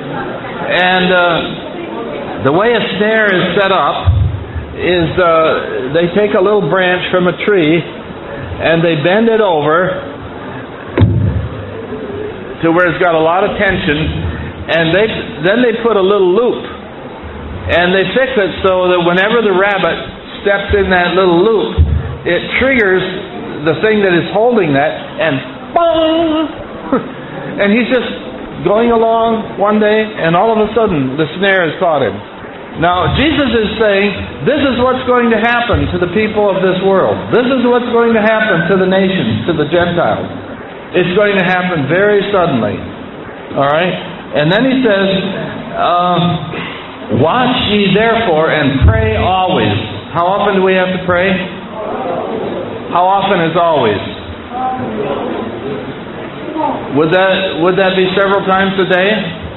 and the way a snare is set up is they take a little branch from a tree and they bend it over to where it's got a lot of tension, and then they put a little loop and they fix it so that whenever the rabbit steps in that little loop, it triggers the thing that is holding that, and boom! And he's just going along one day, and all of a sudden the snare has caught him. Now, Jesus is saying, this is what's going to happen to the people of this world. This is what's going to happen to the nations, to the Gentiles. It's going to happen very suddenly. All right? And then he says, watch ye therefore and pray always. How often do we have to pray? How often is always? Would that be several times a day?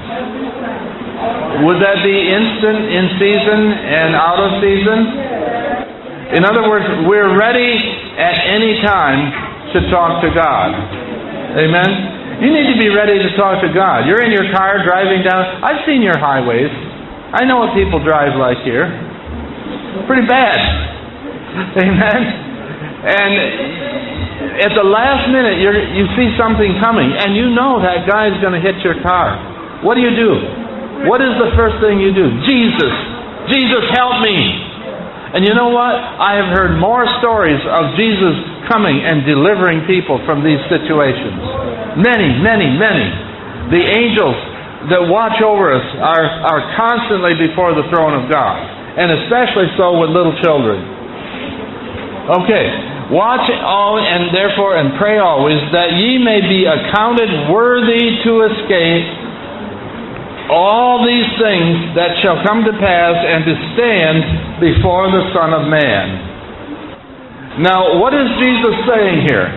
Would that be instant, in season, and out of season? In other words, we're ready at any time to talk to God. Amen? You need to be ready to talk to God. You're in your car driving down. I've seen your highways. I know what people drive like here. Pretty bad. Amen? And at the last minute, you see something coming, and you know that guy's going to hit your car. What do? What is the first thing you do? Jesus! Jesus, help me! And you know what? I have heard more stories of Jesus coming and delivering people from these situations. Many, many, many. The angels that watch over us are constantly before the throne of God. And especially so with little children. Okay. Watch all and therefore and pray always that ye may be accounted worthy to escape all these things that shall come to pass and to stand before the Son of Man. Now, what is Jesus saying here?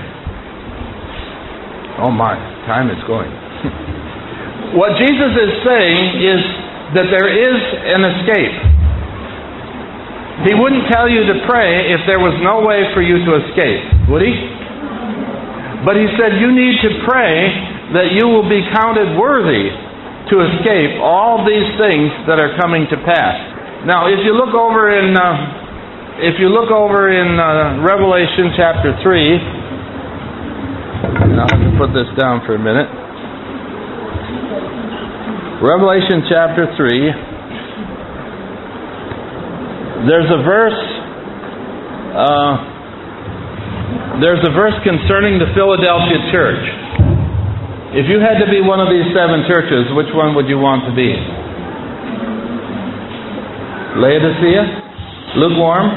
Oh my, time is going. What Jesus is saying is that there is an escape. He wouldn't tell you to pray if there was no way for you to escape, would he? But he said you need to pray that you will be counted worthy to escape all these things that are coming to pass. Now, if you look over in Revelation chapter 3, and I'll have to put this down for a minute. Revelation chapter 3. There's a verse concerning the Philadelphia church. If you had to be one of these 7 churches, which one would you want to be? Laodicea? Lukewarm?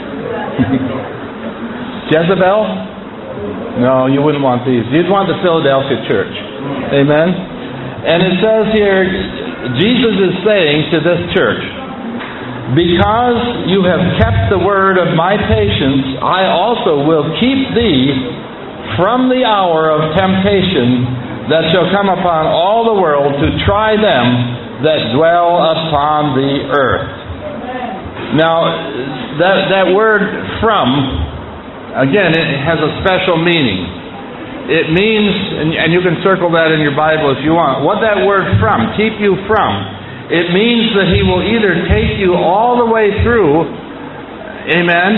Jezebel? No, you wouldn't want these. You'd want the Philadelphia church. Amen? And it says here, Jesus is saying to this church, because you have kept the word of my patience, I also will keep thee from the hour of temptation that shall come upon all the world to try them that dwell upon the earth. Now, that word from, again, it has a special meaning. It means, and you can circle that in your Bible if you want, what that word from, keep you from, it means that he will either take you all the way through, amen,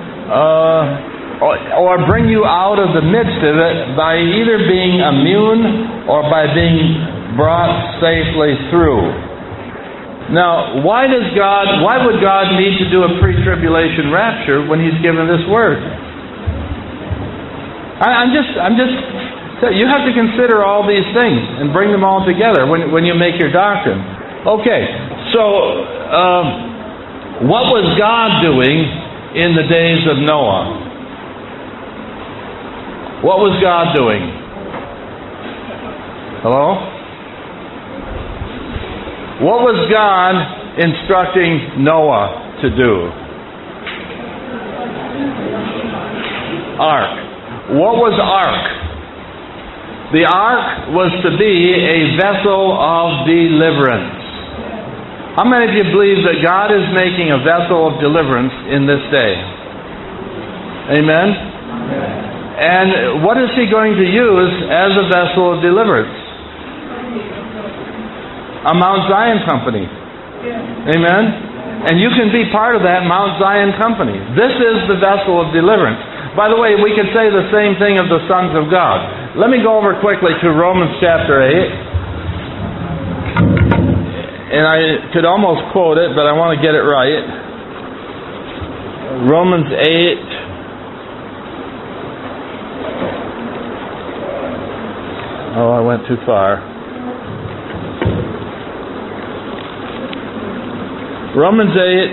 or bring you out of the midst of it by either being immune or by being brought safely through. Now, why would God need to do a pre-tribulation rapture when he's given this word? You have to consider all these things and bring them all together when you make your doctrine. Okay, so what was God doing in the days of Noah? What was God doing? Hello? What was God instructing Noah to do? Ark. What was ark? The ark was to be a vessel of deliverance. How many of you believe that God is making a vessel of deliverance in this day? Amen? And what is he going to use as a vessel of deliverance? A Mount Zion company. Amen? And you can be part of that Mount Zion company. This is the vessel of deliverance. By the way, we can say the same thing of the sons of God. Let me go over quickly to Romans chapter 8. And I could almost quote it, but I want to get it right. Romans 8. Oh, I went too far. Romans 8.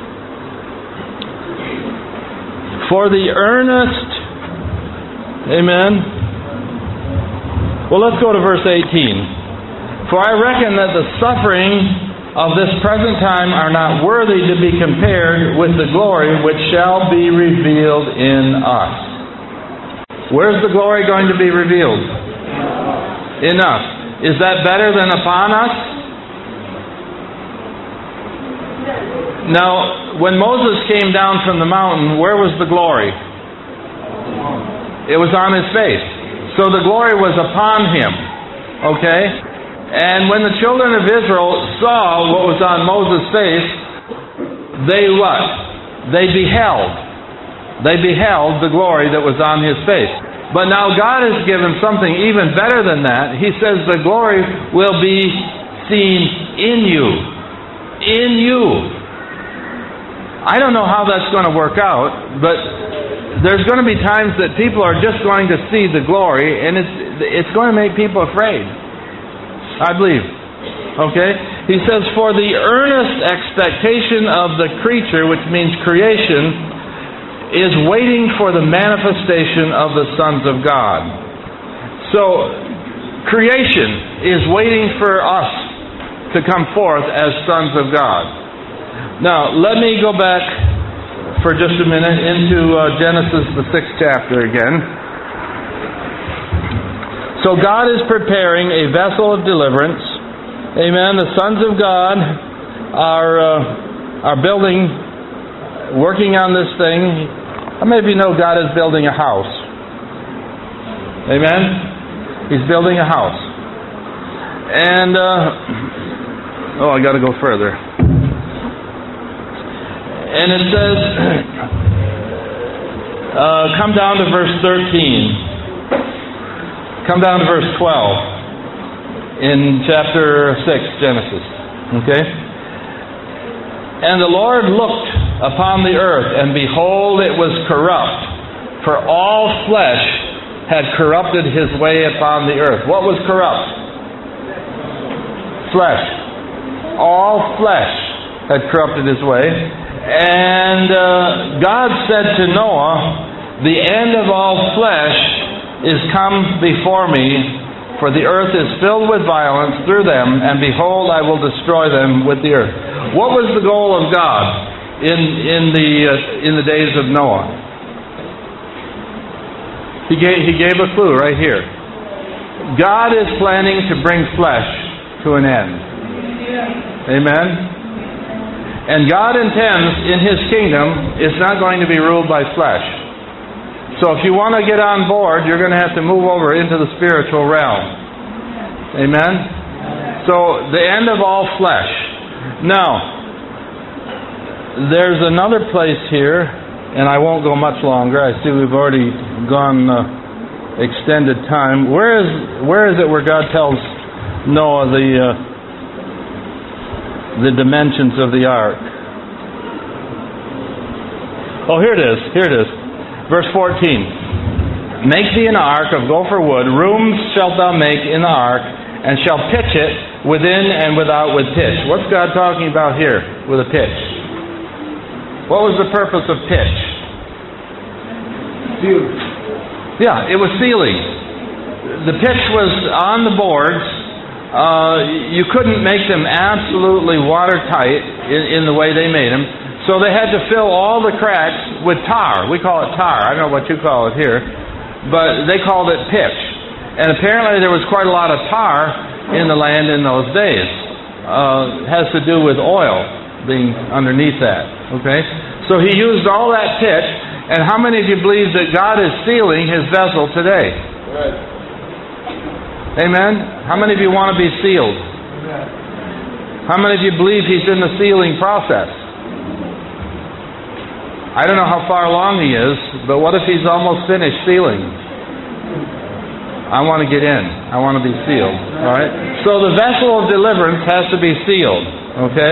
For the earnest, amen. Well, let's go to verse 18. For I reckon that the suffering of this present time are not worthy to be compared with the glory which shall be revealed in us. Where's the glory going to be revealed? In us. Is that better than upon us? Now, when Moses came down from the mountain, where was the glory? It was on his face. So the glory was upon him. Okay? And when the children of Israel saw what was on Moses' face, they what? They beheld. They beheld the glory that was on his face. But now God has given something even better than that. He says the glory will be seen in you. In you. I don't know how that's going to work out, but there's going to be times that people are just going to see the glory, and it's going to make people afraid. I believe. Okay? He says, for the earnest expectation of the creature, which means creation, is waiting for the manifestation of the sons of God. So, creation is waiting for us to come forth as sons of God. Now, let me go back for just a minute into Genesis, the 6th chapter again. So God is preparing a vessel of deliverance. Amen. The sons of God are building, working on this thing. How many of you know God is building a house? Amen. He's building a house. And I got to go further. And it says, come down to verse 13. Come down to verse 12 in chapter 6, Genesis. Okay? And the Lord looked upon the earth, and behold, it was corrupt, for all flesh had corrupted his way upon the earth. What was corrupt? Flesh. All flesh had corrupted his way. And God said to Noah, the end of all flesh is come before me, for the earth is filled with violence through them, and behold, I will destroy them with the earth. What was the goal of God in the days of Noah? He gave a clue right here. God is planning to bring flesh to an end. Amen? And God intends in His kingdom it's not going to be ruled by flesh. So if you want to get on board, you're going to have to move over into the spiritual realm. Amen? So the end of all flesh. Now, there's another place here, and I won't go much longer. I see we've already gone extended time. Where is it where God tells Noah the dimensions of the ark? Oh, here it is. Verse 14. Make thee an ark of gopher wood. Rooms shalt thou make in the ark, and shalt pitch it within and without with pitch. What's God talking about here with a pitch? What was the purpose of pitch? Sealing. Yeah, it was sealing. The pitch was on the boards. You couldn't make them absolutely watertight in the way they made them. So they had to fill all the cracks with tar. We call it tar. I don't know what you call it here. But they called it pitch. And apparently there was quite a lot of tar in the land in those days. It has to do with oil being underneath that. Okay? So He used all that pitch. And how many of you believe that God is sealing His vessel today? Right. Amen? How many of you want to be sealed? Amen. How many of you believe He's in the sealing process? I don't know how far along He is, but what if He's almost finished sealing? I want to get in. I want to be sealed. All right? So the vessel of deliverance has to be sealed. Okay?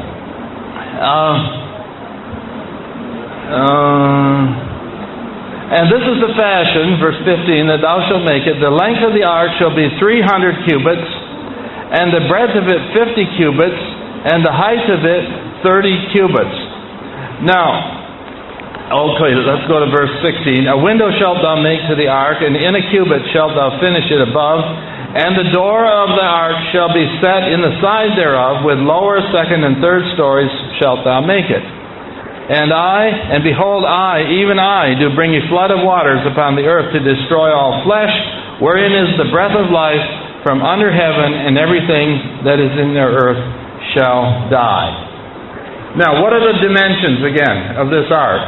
And this is the fashion, verse 15, that thou shalt make it. The length of the ark shall be 300 cubits, and the breadth of it 50 cubits, and the height of it 30 cubits. Now, okay, let's go to verse 16. A window shalt thou make to the ark, and in a cubit shalt thou finish it above. And the door of the ark shall be set in the side thereof, with lower, second, and third stories shalt thou make it. And behold, even I, do bring a flood of waters upon the earth to destroy all flesh, wherein is the breath of life from under heaven, and everything that is in the earth shall die. Now, what are the dimensions, again, of this ark?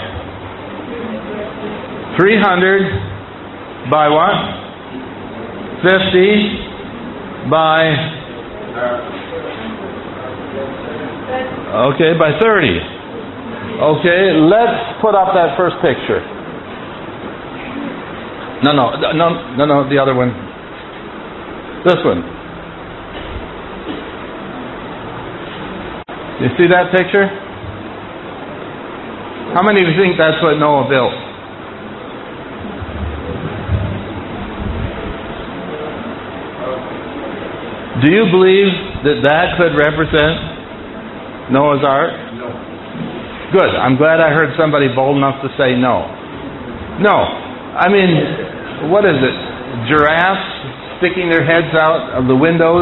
300 by what? 50 by... Okay, by 30. Okay, let's put up that first picture. No, the other one. This one. You see that picture? How many of you think that's what Noah built? Do you believe that could represent Noah's Ark? Good. I'm glad I heard somebody bold enough to say no. No. I mean, what is it? Giraffes sticking their heads out of the windows?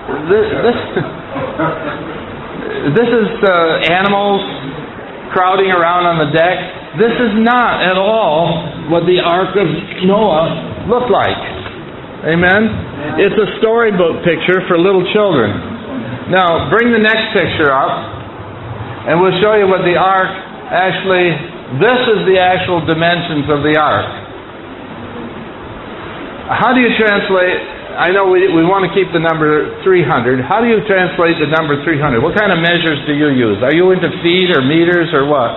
This is animals crowding around on the deck. This is not at all what the Ark of Noah looked like. Amen? It's a storybook picture for little children. Now, bring the next picture up. And we'll show you what the ark actually, this is the actual dimensions of the ark. How do you translate, I know we want to keep the number 300. How do you translate the number 300? What kind of measures do you use? Are you into feet or meters or what?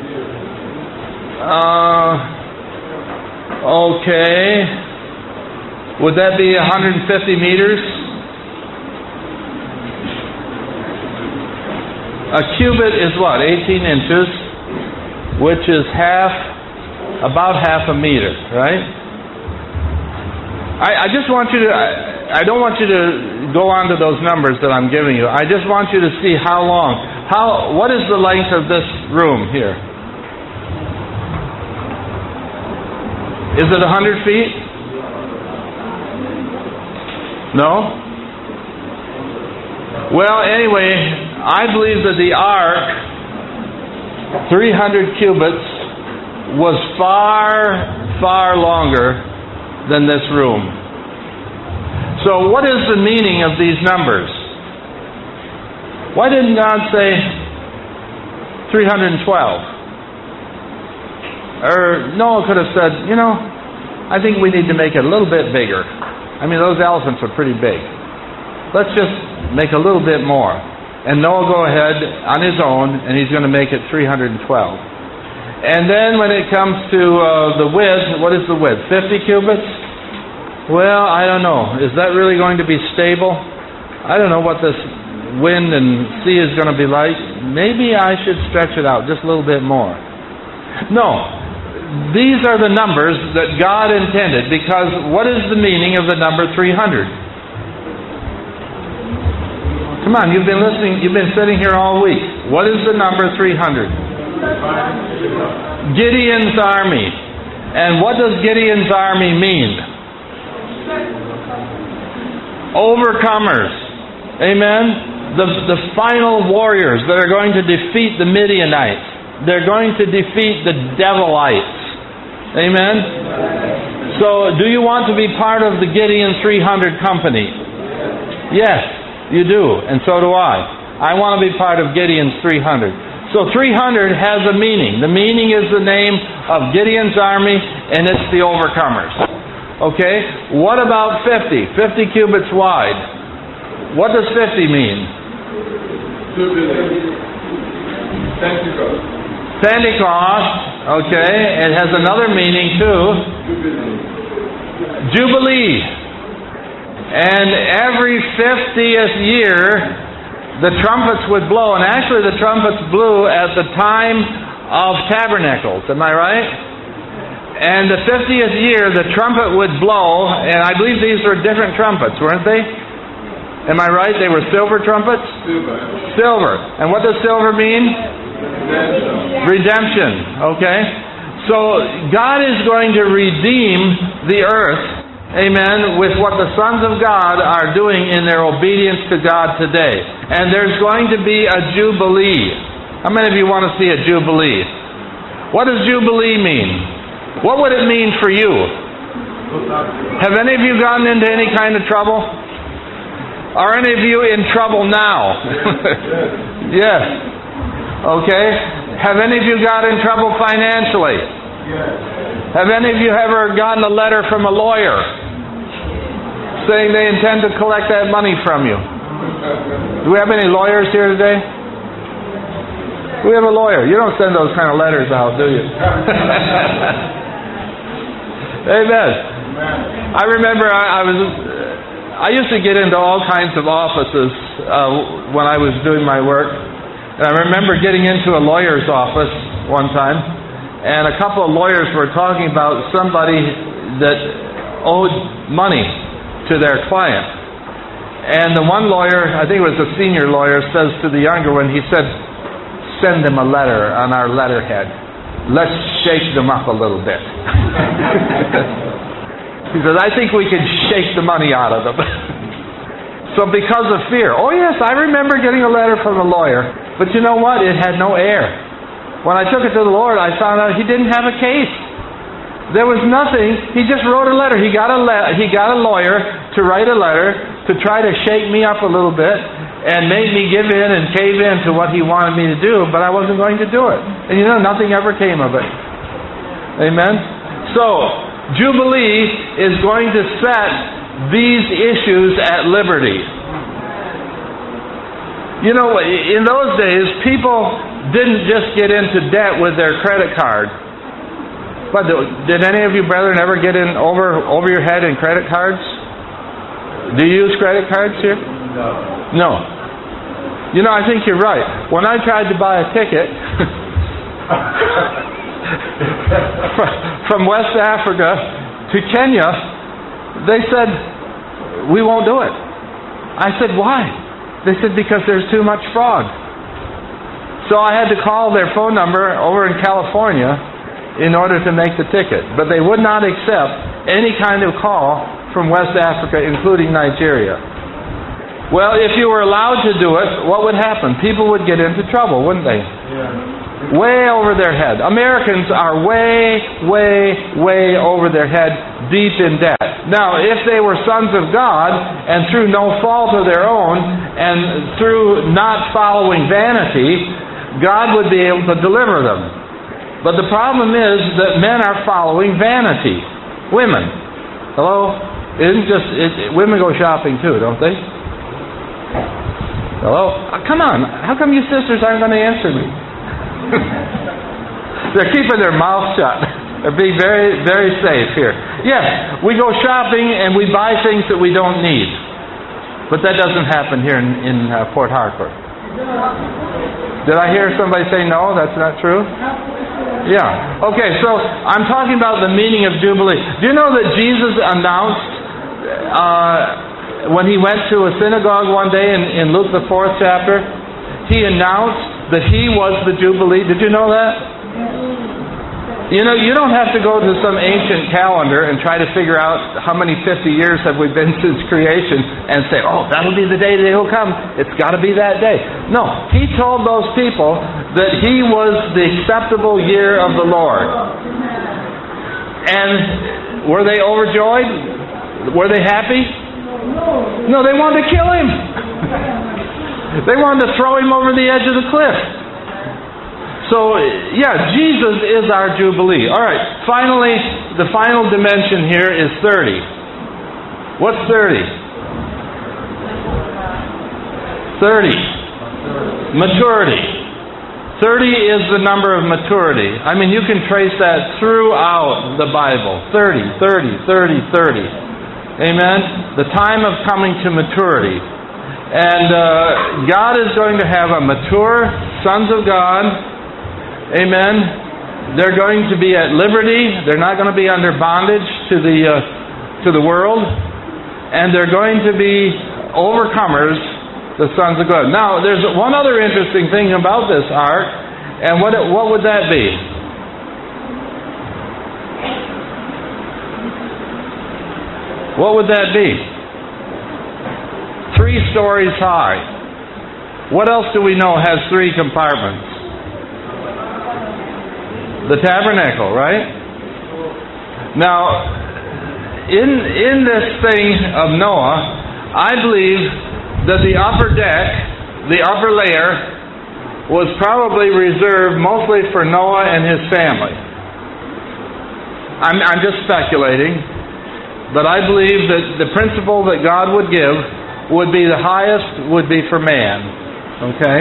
Okay. Would that be 150 meters? A cubit is what? 18 inches, which is about half a meter, right? I just want you to, I don't want you to go on to those numbers that I'm giving you. I just want you to see how long. What is the length of this room here? Is it 100 feet? No? Well, anyway, I believe that the ark, 300 cubits, was far, far longer than this room. So what is the meaning of these numbers? Why didn't God say 312? Or Noah could have said, I think we need to make it a little bit bigger. I mean, those elephants are pretty big. Let's just make a little bit more. And Noah go ahead on his own, and he's going to make it 312. And then when it comes to the width, what is the width? 50 cubits? Well, I don't know. Is that really going to be stable? I don't know what this wind and sea is going to be like. Maybe I should stretch it out just a little bit more. No. These are the numbers that God intended, because what is the meaning of the number 300? Come on, you've been listening, you've been sitting here all week. What is the number 300? Gideon's army. And what does Gideon's army mean? Overcomers. Amen? The final warriors that are going to defeat the Midianites. They're going to defeat the Devilites. Amen? So, do you want to be part of the Gideon 300 company? Yes. You do, and so do I. I want to be part of Gideon's 300. So 300 has a meaning. The meaning is the name of Gideon's army, and it's the overcomers. Okay? What about 50? 50 cubits wide. What does 50 mean? Pentecost. Okay. It has another meaning too. Jubilee. And every 50th year, the trumpets would blow. And actually the trumpets blew at the time of Tabernacles. Am I right? And the 50th year, the trumpet would blow. And I believe these were different trumpets, weren't they? Am I right? They were silver trumpets? Silver. And what does silver mean? Redemption. Okay? So God is going to redeem the earth, amen, with what the sons of God are doing in their obedience to God today. And there's going to be a jubilee. How many of you want to see a jubilee? What does jubilee mean? What would it mean for you? Have any of you gotten into any kind of trouble? Are any of you in trouble now? Yes. Okay. Have any of you got in trouble financially? Have any of you ever gotten a letter from a lawyer saying they intend to collect that money from you? Do we have any lawyers here today? We have a lawyer. You don't send those kind of letters out, do you? Amen. I remember I used to get into all kinds of offices when I was doing my work. And I remember getting into a lawyer's office one time, and a couple of lawyers were talking about somebody that owed money to their client. And the one lawyer, I think it was a senior lawyer, says to the younger one, he said, "Send them a letter on our letterhead. Let's shake them up a little bit." He says, "I think we can shake the money out of them." So because of fear. Oh yes, I remember getting a letter from a lawyer. But you know what? It had no air. When I took it to the Lord, I found out he didn't have a case. There was nothing. He just wrote a letter. He got a lawyer to write a letter to try to shake me up a little bit and make me give in and cave in to what he wanted me to do, but I wasn't going to do it. And you know, nothing ever came of it. Amen? So, Jubilee is going to set these issues at liberty. You know, in those days, people didn't just get into debt with their credit card. But did any of you brethren ever get in over your head in credit cards? Do you use credit cards here? No. You know, I think you're right. When I tried to buy a ticket from West Africa to Kenya, they said, "We won't do it." I said, "Why?" They said, "Because there's too much fraud." So I had to call their phone number over in California in order to make the ticket. But they would not accept any kind of call from West Africa, including Nigeria. Well, if you were allowed to do it, what would happen? People would get into trouble, wouldn't they? Yeah. Way over their head. Americans are way over their head, deep in debt. Now, if they were sons of God, and through no fault of their own, and through not following vanity, God would be able to deliver them. But the problem is that men are following vanity. Women. Hello? Women go shopping too, don't they? Hello? Come on. How come you sisters aren't going to answer me? They're keeping their mouths shut. They're being very, very safe here. Yes, we go shopping and we buy things that we don't need. But that doesn't happen here in Port Harcourt. Did I hear somebody say no? That's not true? Yeah. Okay, so I'm talking about the meaning of Jubilee. Do you know that Jesus announced when he went to a synagogue one day in Luke the 4th chapter, he announced that he was the Jubilee. Did you know that? You know, you don't have to go to some ancient calendar and try to figure out how many 50 years have we been since creation and say, oh, that'll be the day that he'll come. It's got to be that day. No, he told those people that he was the acceptable year of the Lord. And were they overjoyed? Were they happy? No, they wanted to kill him. They wanted to throw him over the edge of the cliff. So, yeah, Jesus is our Jubilee. All right, finally, the final dimension here is 30. What's 30? 30. Maturity. 30 is the number of maturity. I mean, you can trace that throughout the Bible. 30, 30, 30, 30. Amen? The time of coming to maturity. And God is going to have a mature sons of God. Amen. They're going to be at liberty. They're not going to be under bondage to the world, and they're going to be overcomers, the sons of God. Now, there's one other interesting thing about this ark, and what would that be? What would that be? 3 stories high. What else do we know has 3 compartments? The tabernacle, right? Now, in this thing of Noah, I believe that the upper deck, the upper layer, was probably reserved mostly for Noah and his family. I'm just speculating, but I believe that the principle that God would give would be the highest would be for man. Okay?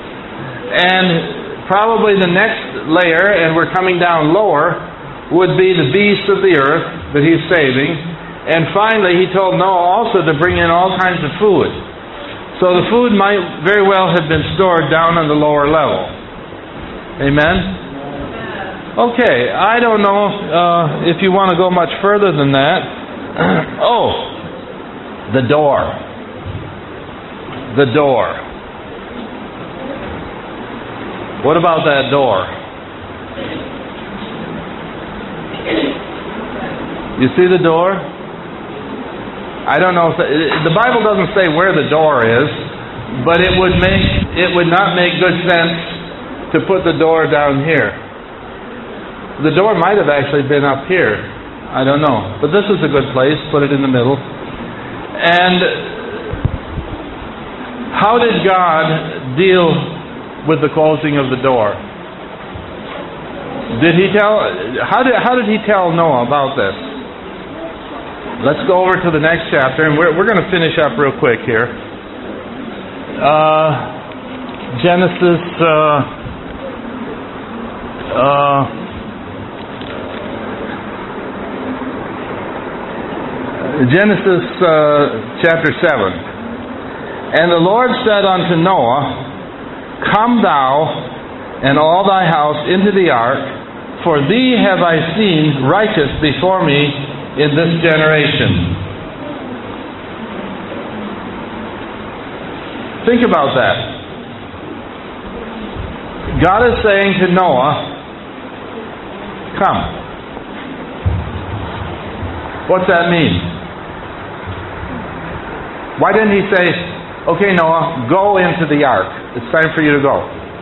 And probably the next layer, and we're coming down lower, would be the beasts of the earth that he's saving. And finally, he told Noah also to bring in all kinds of food. So the food might very well have been stored down on the lower level. Amen? Okay, I don't know if you want to go much further than that. The door. The door. What about that door? You see the door? I don't know if the Bible doesn't say where the door is, but it would not make good sense to put the door down here. The door might have actually been up here. I don't know. But this is a good place. Put it in the middle. And how did God deal with the closing of the door? How did he tell Noah about this? Let's go over to the next chapter, and we're going to finish up real quick here. Genesis chapter 7. And the Lord said unto Noah, Come thou and all thy house into the ark, for thee have I seen righteous before me in this generation. Think about that. God is saying to Noah, come. What's that mean? Why didn't he say, okay, Noah, go into the ark. It's time for you to go.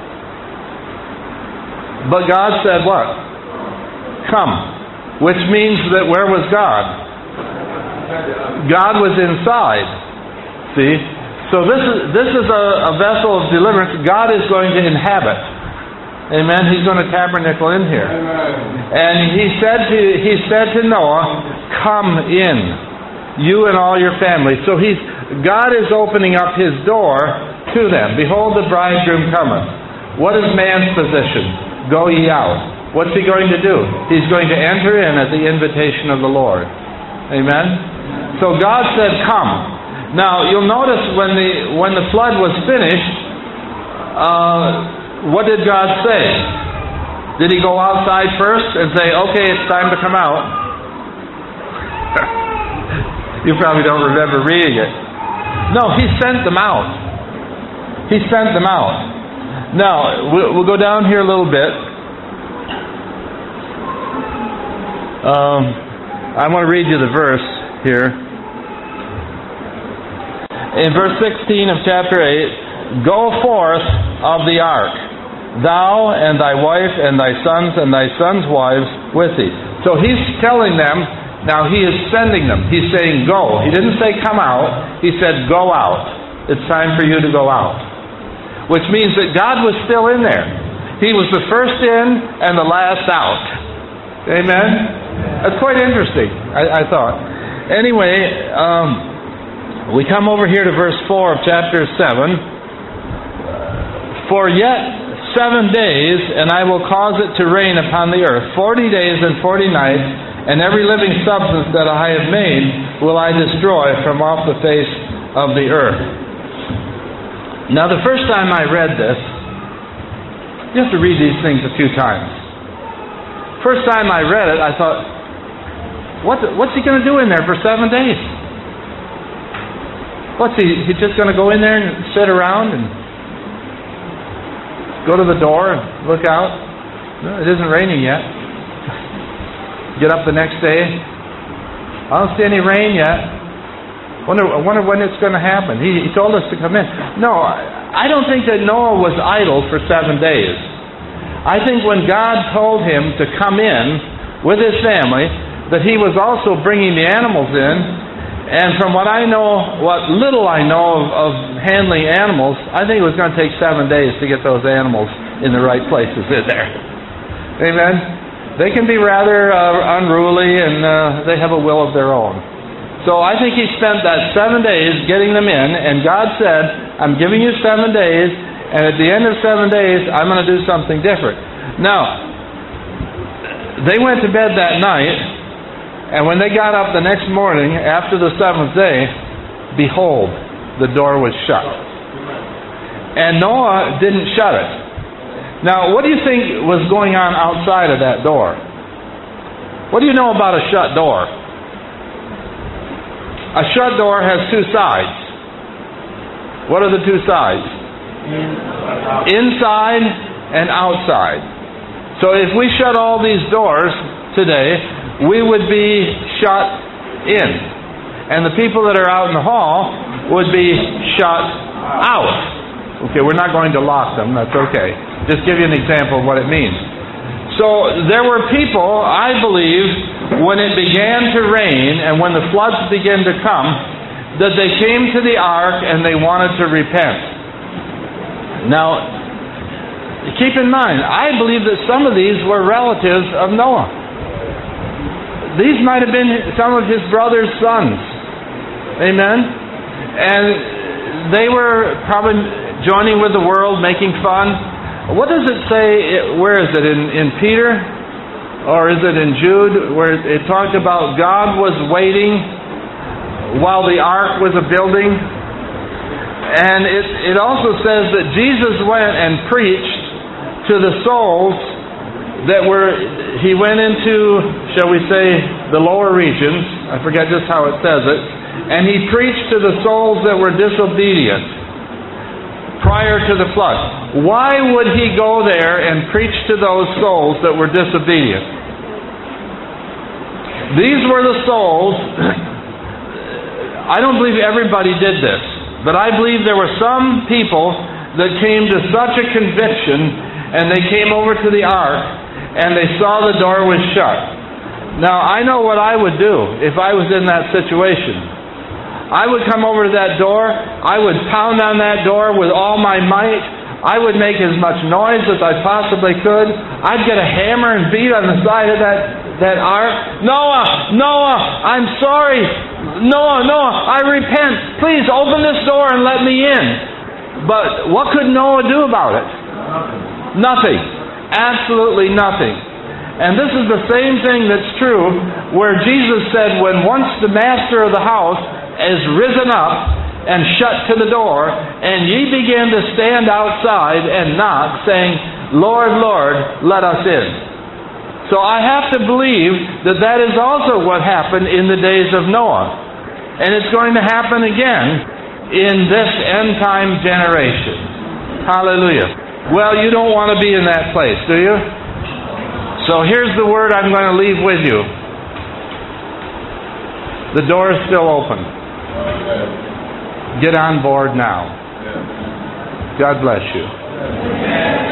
But God said what? Come. Which means that where was God? God was inside. See? So this is a vessel of deliverance. God is going to inhabit. Amen. He's going to tabernacle in here. And he said to Noah, come in, you and all your family. So God is opening up his door to them. Behold, the bridegroom cometh. What is man's position? Go ye out. What's he going to do? He's going to enter in at the invitation of the Lord. Amen? So God said, come. Now, you'll notice when the flood was finished, what did God say? Did he go outside first and say, okay, it's time to come out? You probably don't remember reading it. No, he sent them out. He sent them out. Now, we'll go down here a little bit. I want to read you the verse here. In verse 16 of chapter 8, Go forth of the ark, thou and thy wife and thy sons' wives with thee. So he's telling them, now he is sending them. He's saying go. He didn't say come out. He said go out. It's time for you to go out. Which means that God was still in there. He was the first in and the last out. Amen? That's quite interesting, I thought. Anyway, we come over here to verse 4 of chapter 7. For yet 7 days, and I will cause it to rain upon the earth. 40 days and 40 nights, and every living substance that I have made will I destroy from off the face of the earth. Now, the first time I read this, you have to read these things a few times. First time I read it, I thought, what's he going to do in there for 7 days? What's he just going to go in there and sit around and go to the door and look out? No, it isn't raining yet. Get up the next day. I don't see any rain yet. I wonder when it's going to happen. He told us to come in. No, I don't think that Noah was idle for 7 days. I think when God told him to come in with his family, that he was also bringing the animals in. And from what I know, what little I know of handling animals, I think it was going to take 7 days to get those animals in the right places in there. Amen? They can be rather unruly, and they have a will of their own. So I think he spent that 7 days getting them in, and God said, I'm giving you 7 days, and at the end of 7 days, I'm going to do something different. Now, they went to bed that night, and when they got up the next morning, after the 7th day, behold, the door was shut. And Noah didn't shut it. Now, what do you think was going on outside of that door? What do you know about a shut door? A shut door has two sides. What are the two sides? Inside and outside. So if we shut all these doors today, we would be shut in. And the people that are out in the hall would be shut out. Okay, we're not going to lock them. That's okay. Just give you an example of what it means. So there were people, I believe, when it began to rain and when the floods began to come, that they came to the ark and they wanted to repent. Now, keep in mind, I believe that some of these were relatives of Noah. These might have been some of his brother's sons. Amen? And they were probably joining with the world, making fun. What does it say? Where is it? In Peter? Or is it in Jude? Where it talked about God was waiting while the ark was a building. And it also says that Jesus went and preached to the souls that were, he went into, shall we say, the lower regions. I forget just how it says it. And he preached to the souls that were disobedient prior to the flood. Why would he go there and preach to those souls that were disobedient? These were the souls. I don't believe everybody did this, but I believe there were some people that came to such a conviction, and they came over to the ark and they saw the door was shut. Now, I know what I would do if I was in that situation. I would come over to that door. I would pound on that door with all my might. I would make as much noise as I possibly could. I'd get a hammer and beat on the side of that ark. Noah, I'm sorry. Noah, I repent. Please open this door and let me in. But what could Noah do about it? Nothing. Absolutely nothing. And this is the same thing that's true where Jesus said, when once the master of the house is risen up and shut to the door, and ye begin to stand outside and knock, saying, Lord, Lord, let us in. So I have to believe that that is also what happened in the days of Noah. And it's going to happen again in this end time generation. Hallelujah. Well, you don't want to be in that place, do you? So here's the word I'm going to leave with you. The door is still open. Get on board now. God bless you.